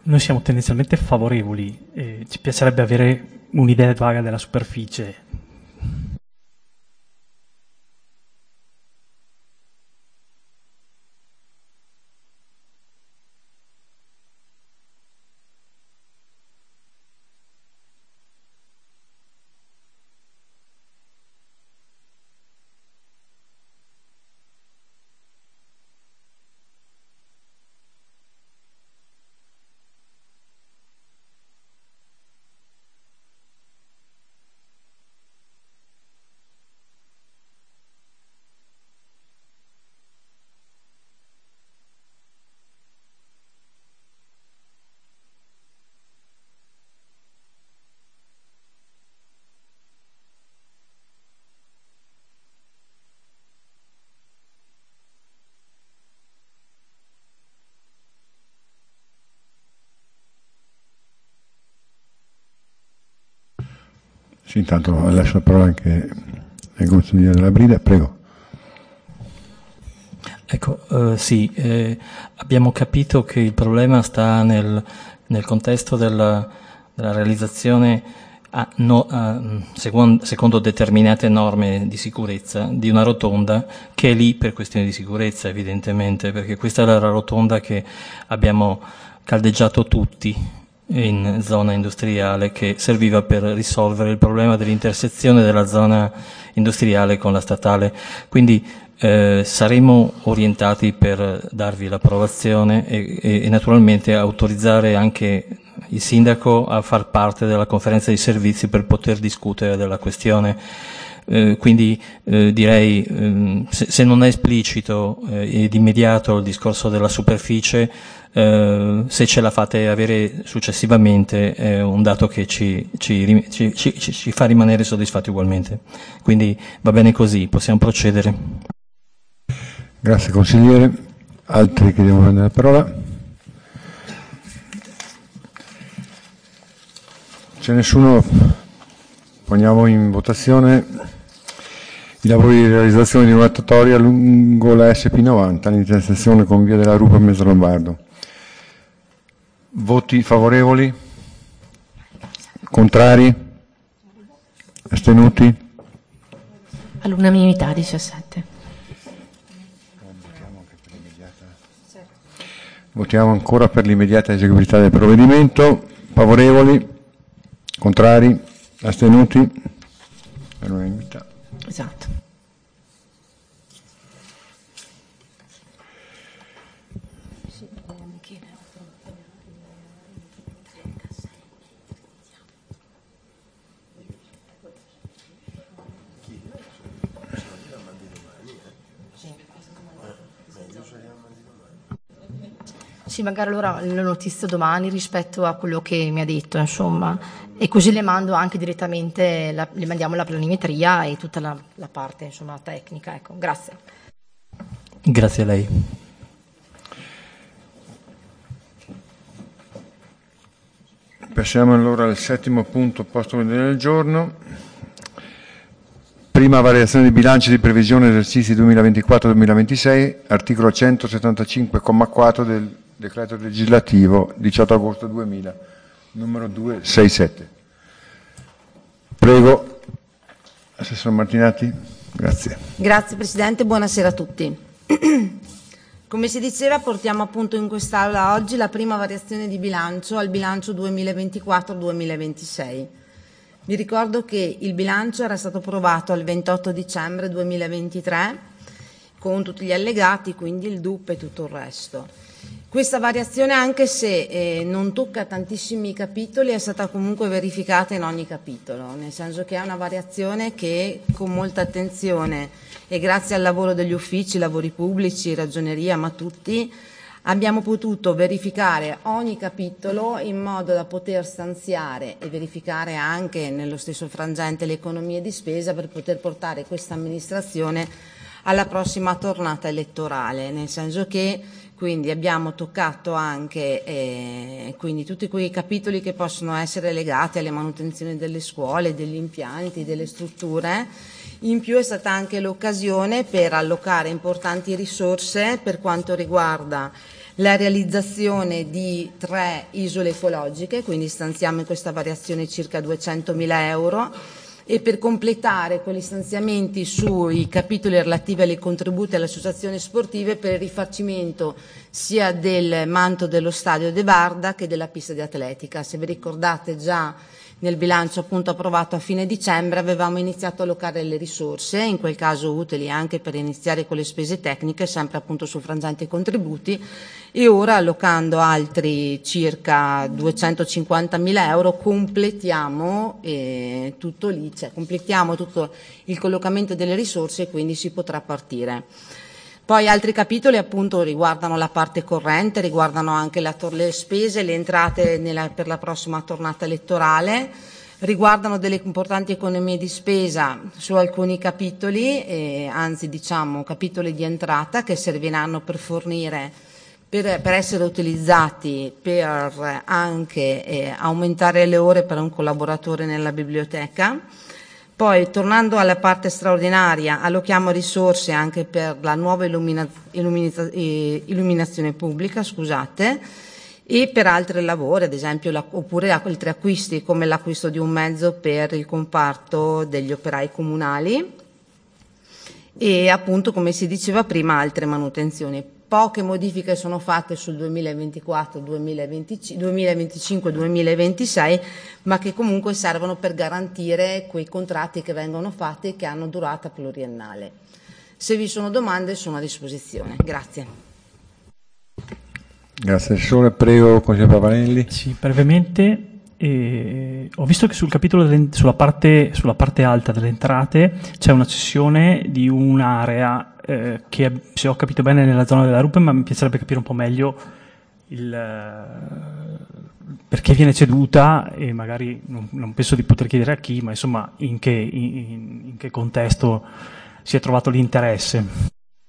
Noi siamo tendenzialmente favorevoli, e ci piacerebbe avere un'idea vaga della superficie. Sì, intanto lascio la parola anche al consigliere della Brida, prego. Ecco, eh, sì, eh, abbiamo capito che il problema sta nel, nel contesto della, della realizzazione, a, no, a, secondo, secondo determinate norme di sicurezza, di una rotonda che è lì per questioni di sicurezza, evidentemente, perché questa è la rotonda che abbiamo caldeggiato tutti in zona industriale, che serviva per risolvere il problema dell'intersezione della zona industriale con la statale. Quindi eh, saremo orientati per darvi l'approvazione e, e, e naturalmente autorizzare anche il sindaco a far parte della conferenza di servizi per poter discutere della questione. Eh, quindi eh, direi eh, se, se non è esplicito eh, ed immediato il discorso della superficie, eh, se ce la fate avere successivamente è un dato che ci, ci, ci, ci, ci fa rimanere soddisfatti ugualmente. Quindi va bene così, possiamo procedere. Grazie consigliere. Altri che devono prendere la parola? C'è nessuno? Poniamo in votazione i lavori di realizzazione di una natatoria lungo la S P novanta all'intersezione con via della Rupa e Mezzo Lombardo. Voti favorevoli? Contrari? Astenuti? All'unanimità diciassette. Votiamo ancora per l'immediata eseguibilità del provvedimento. Favorevoli? Contrari? Astenuti? All'unanimità. Esatto. Sì, magari allora le notizio domani rispetto a quello che mi ha detto, insomma, e così le mando anche direttamente, la, le mandiamo la planimetria e tutta la, la parte, insomma, tecnica. Ecco, grazie. Grazie a lei. Passiamo allora al settimo punto posto all'ordine del giorno. Prima variazione di bilanci di previsione esercizi duemilaventiquattro duemilaventisei, articolo centosettantacinque comma quattro del decreto legislativo diciotto agosto duemila, numero duecentosessantasette. Prego, Assessore Martinati. Grazie. Grazie Presidente, buonasera a tutti. Come si diceva, portiamo appunto in quest'Aula oggi la prima variazione di bilancio al bilancio duemilaventiquattro duemilaventisei. Vi ricordo che il bilancio era stato approvato il ventotto dicembre duemilaventitré con tutti gli allegati, quindi il D U P e tutto il resto. Questa variazione, anche se eh, non tocca tantissimi capitoli, è stata comunque verificata in ogni capitolo, nel senso che è una variazione che con molta attenzione e grazie al lavoro degli uffici, lavori pubblici, ragioneria, ma tutti, abbiamo potuto verificare ogni capitolo in modo da poter stanziare e verificare anche nello stesso frangente le economie di spesa per poter portare questa amministrazione alla prossima tornata elettorale, nel senso che quindi abbiamo toccato anche eh, quindi tutti quei capitoli che possono essere legati alle manutenzioni delle scuole, degli impianti, delle strutture. In più è stata anche l'occasione per allocare importanti risorse per quanto riguarda la realizzazione di tre isole ecologiche, quindi stanziamo in questa variazione circa duecentomila euro, e per completare quegli stanziamenti sui capitoli relativi ai contributi alle associazioni sportive per il rifacimento sia del manto dello stadio De Barda che della pista di atletica. Se vi ricordate, già nel bilancio appunto approvato a fine dicembre avevamo iniziato a allocare le risorse, in quel caso utili anche per iniziare con le spese tecniche, sempre appunto su frangenti contributi, e ora allocando altri circa duecentocinquantamila euro completiamo eh, tutto lì, cioè completiamo tutto il collocamento delle risorse e quindi si potrà partire. Poi altri capitoli appunto riguardano la parte corrente, riguardano anche la tor- le spese, le entrate nella, per la prossima tornata elettorale, riguardano delle importanti economie di spesa su alcuni capitoli, eh, anzi diciamo capitoli di entrata che serviranno per fornire, per, per essere utilizzati per anche eh, aumentare le ore per un collaboratore nella biblioteca. Poi, tornando alla parte straordinaria, allochiamo risorse anche per la nuova illumina- illumina- illuminazione pubblica, scusate, e per altri lavori, ad esempio, la, oppure altri acquisti come l'acquisto di un mezzo per il comparto degli operai comunali e appunto, come si diceva prima, altre manutenzioni. Poche modifiche sono fatte sul duemilaventiquattro, duemilaventicinque, duemilaventisei, ma che comunque servono per garantire quei contratti che vengono fatti e che hanno durata pluriennale. Se vi sono domande sono a disposizione. Grazie. Grazie Assessore. Prego, consigliere Pavanelli. Sì, brevemente. E ho visto che sul capitolo delle, sulla, parte, sulla parte alta delle entrate c'è una cessione di un'area eh, che, se ho capito bene, è nella zona della Rupe, ma mi piacerebbe capire un po' meglio il, perché viene ceduta e magari non, non penso di poter chiedere a chi, ma insomma in che, in, in che contesto si è trovato l'interesse.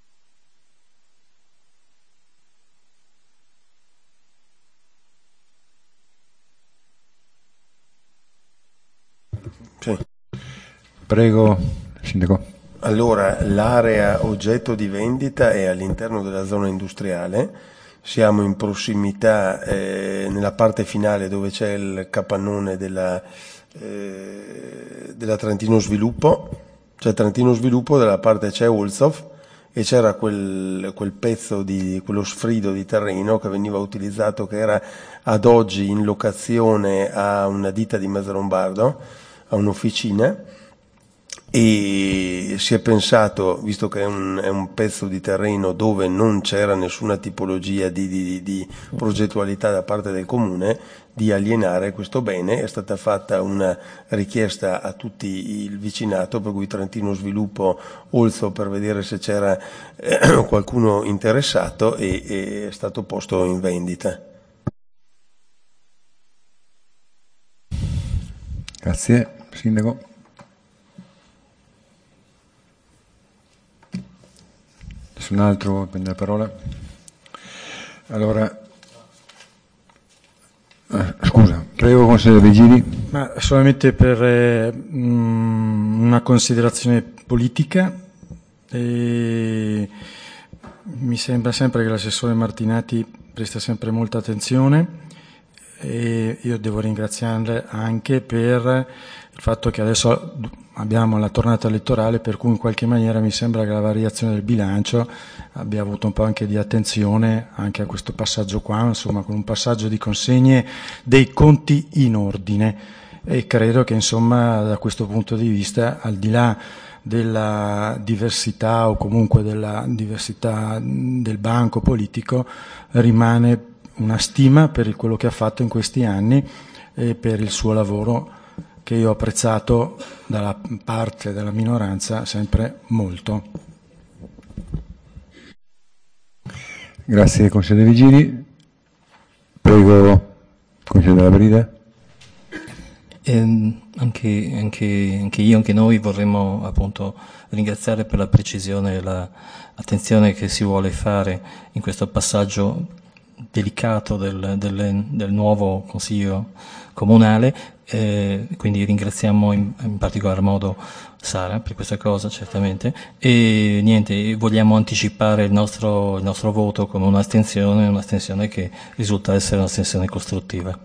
Sì. Prego, Sindaco. Allora, l'area oggetto di vendita è all'interno della zona industriale, siamo in prossimità eh, nella parte finale dove c'è il capannone della, eh, della Trentino Sviluppo, c'è Trentino Sviluppo, dalla parte c'è Olsov e c'era quel, quel pezzo di, quello sfrido di terreno che veniva utilizzato, che era ad oggi in locazione a una ditta di Mazzarombardo, a un'officina, e si è pensato, visto che è un, è un pezzo di terreno dove non c'era nessuna tipologia di, di, di progettualità da parte del comune, di alienare questo bene. È stata fatta una richiesta a tutti il vicinato, per cui Trentino Sviluppo, Olzo, per vedere se c'era eh, qualcuno interessato, e, e è stato posto in vendita. Grazie, Sindaco. Nessun altro prende la parola? Allora, eh, scusa, prego, consigliere Vigili. Ma solamente per eh, mh, una considerazione politica. E mi sembra sempre che l'assessore Martinati presta sempre molta attenzione, e io devo ringraziarle anche per il fatto che adesso abbiamo la tornata elettorale, per cui in qualche maniera mi sembra che la variazione del bilancio abbia avuto un po' anche di attenzione anche a questo passaggio qua, insomma, con un passaggio di consegne dei conti in ordine, e credo che insomma da questo punto di vista, al di là della diversità o comunque della diversità del banco politico, rimane una stima per quello che ha fatto in questi anni e per il suo lavoro, che io ho apprezzato dalla parte della minoranza sempre molto. Grazie, consigliere Vigili. Prego, consigliere Della Brida. Eh, anche, anche, anche io, anche noi vorremmo appunto ringraziare per la precisione e l'attenzione che si vuole fare in questo passaggio delicato del, del, del nuovo Consiglio Comunale, eh, quindi ringraziamo in, in particolar modo Sara per questa cosa, certamente, e niente, vogliamo anticipare il nostro, il nostro voto come un'astensione, un'astensione che risulta essere un'astensione costruttiva.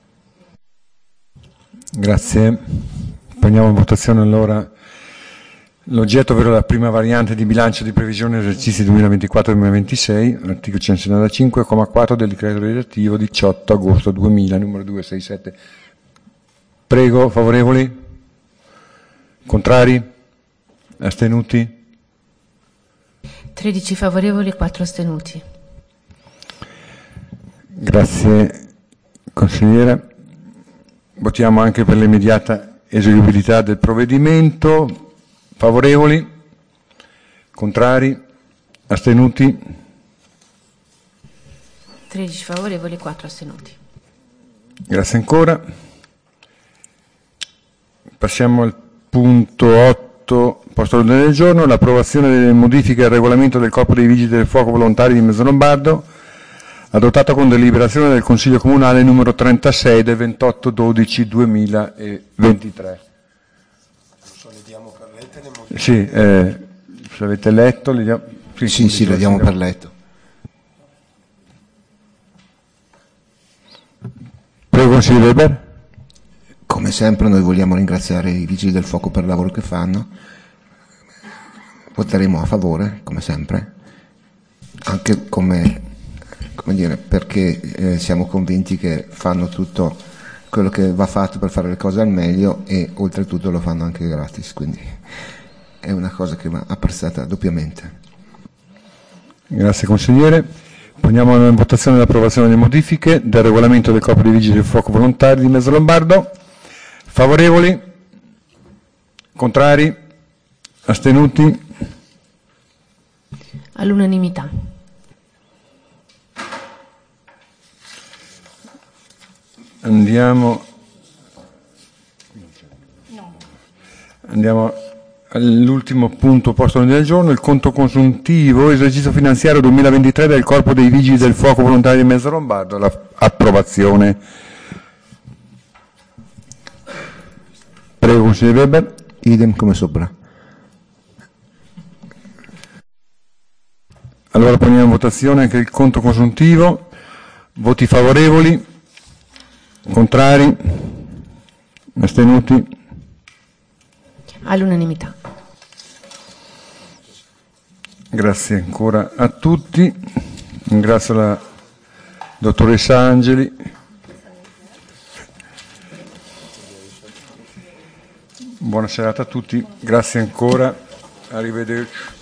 Grazie. Prendiamo in votazione allora l'oggetto, ovvero la prima variante di bilancio di previsione esercizi duemilaventiquattro duemilaventisei, articolo centocinque, comma quattro del decreto legislativo diciotto agosto duemila, numero duecentosessantasette. Prego, favorevoli? Contrari? Astenuti? tredici favorevoli e quattro astenuti. Grazie, consigliere. Votiamo anche per l'immediata eseguibilità del provvedimento. Favorevoli? Contrari? Astenuti? tredici favorevoli e quattro astenuti. Grazie ancora. Passiamo al punto otto, posto all'ordine del giorno, l'approvazione delle modifiche al regolamento del Corpo dei Vigili del Fuoco Volontari di Mezzalombardo, adottato con deliberazione del Consiglio Comunale numero trentasei del ventotto dodici duemilaventitré. Sì, eh, se avete letto, le diamo... sì, sì, sì, lo diamo per letto. Prego, consigliere Weber. Come sempre noi vogliamo ringraziare i Vigili del Fuoco per il lavoro che fanno, voteremo a favore, come sempre, anche come, come dire, perché eh, siamo convinti che fanno tutto quello che va fatto per fare le cose al meglio e oltretutto lo fanno anche gratis, quindi è una cosa che va apprezzata doppiamente. Grazie consigliere. Poniamo in votazione l'approvazione delle modifiche del regolamento del Corpo dei Vigili del Fuoco Volontari di Mezzalombardo. Favorevoli? Contrari? Astenuti? All'unanimità. Andiamo, andiamo all'ultimo punto posto nel giorno, il conto consuntivo, esercizio finanziario duemilaventitré del Corpo dei Vigili del Fuoco Volontari di Mezzalombardo, l'approvazione. Prego, consigliere Weber. Idem come sopra. Allora poniamo in votazione anche il conto consuntivo. Voti favorevoli? Contrari? Astenuti? All'unanimità. Grazie ancora a tutti. Ringrazio la dottoressa Angeli. Buona serata a tutti, grazie ancora, arrivederci.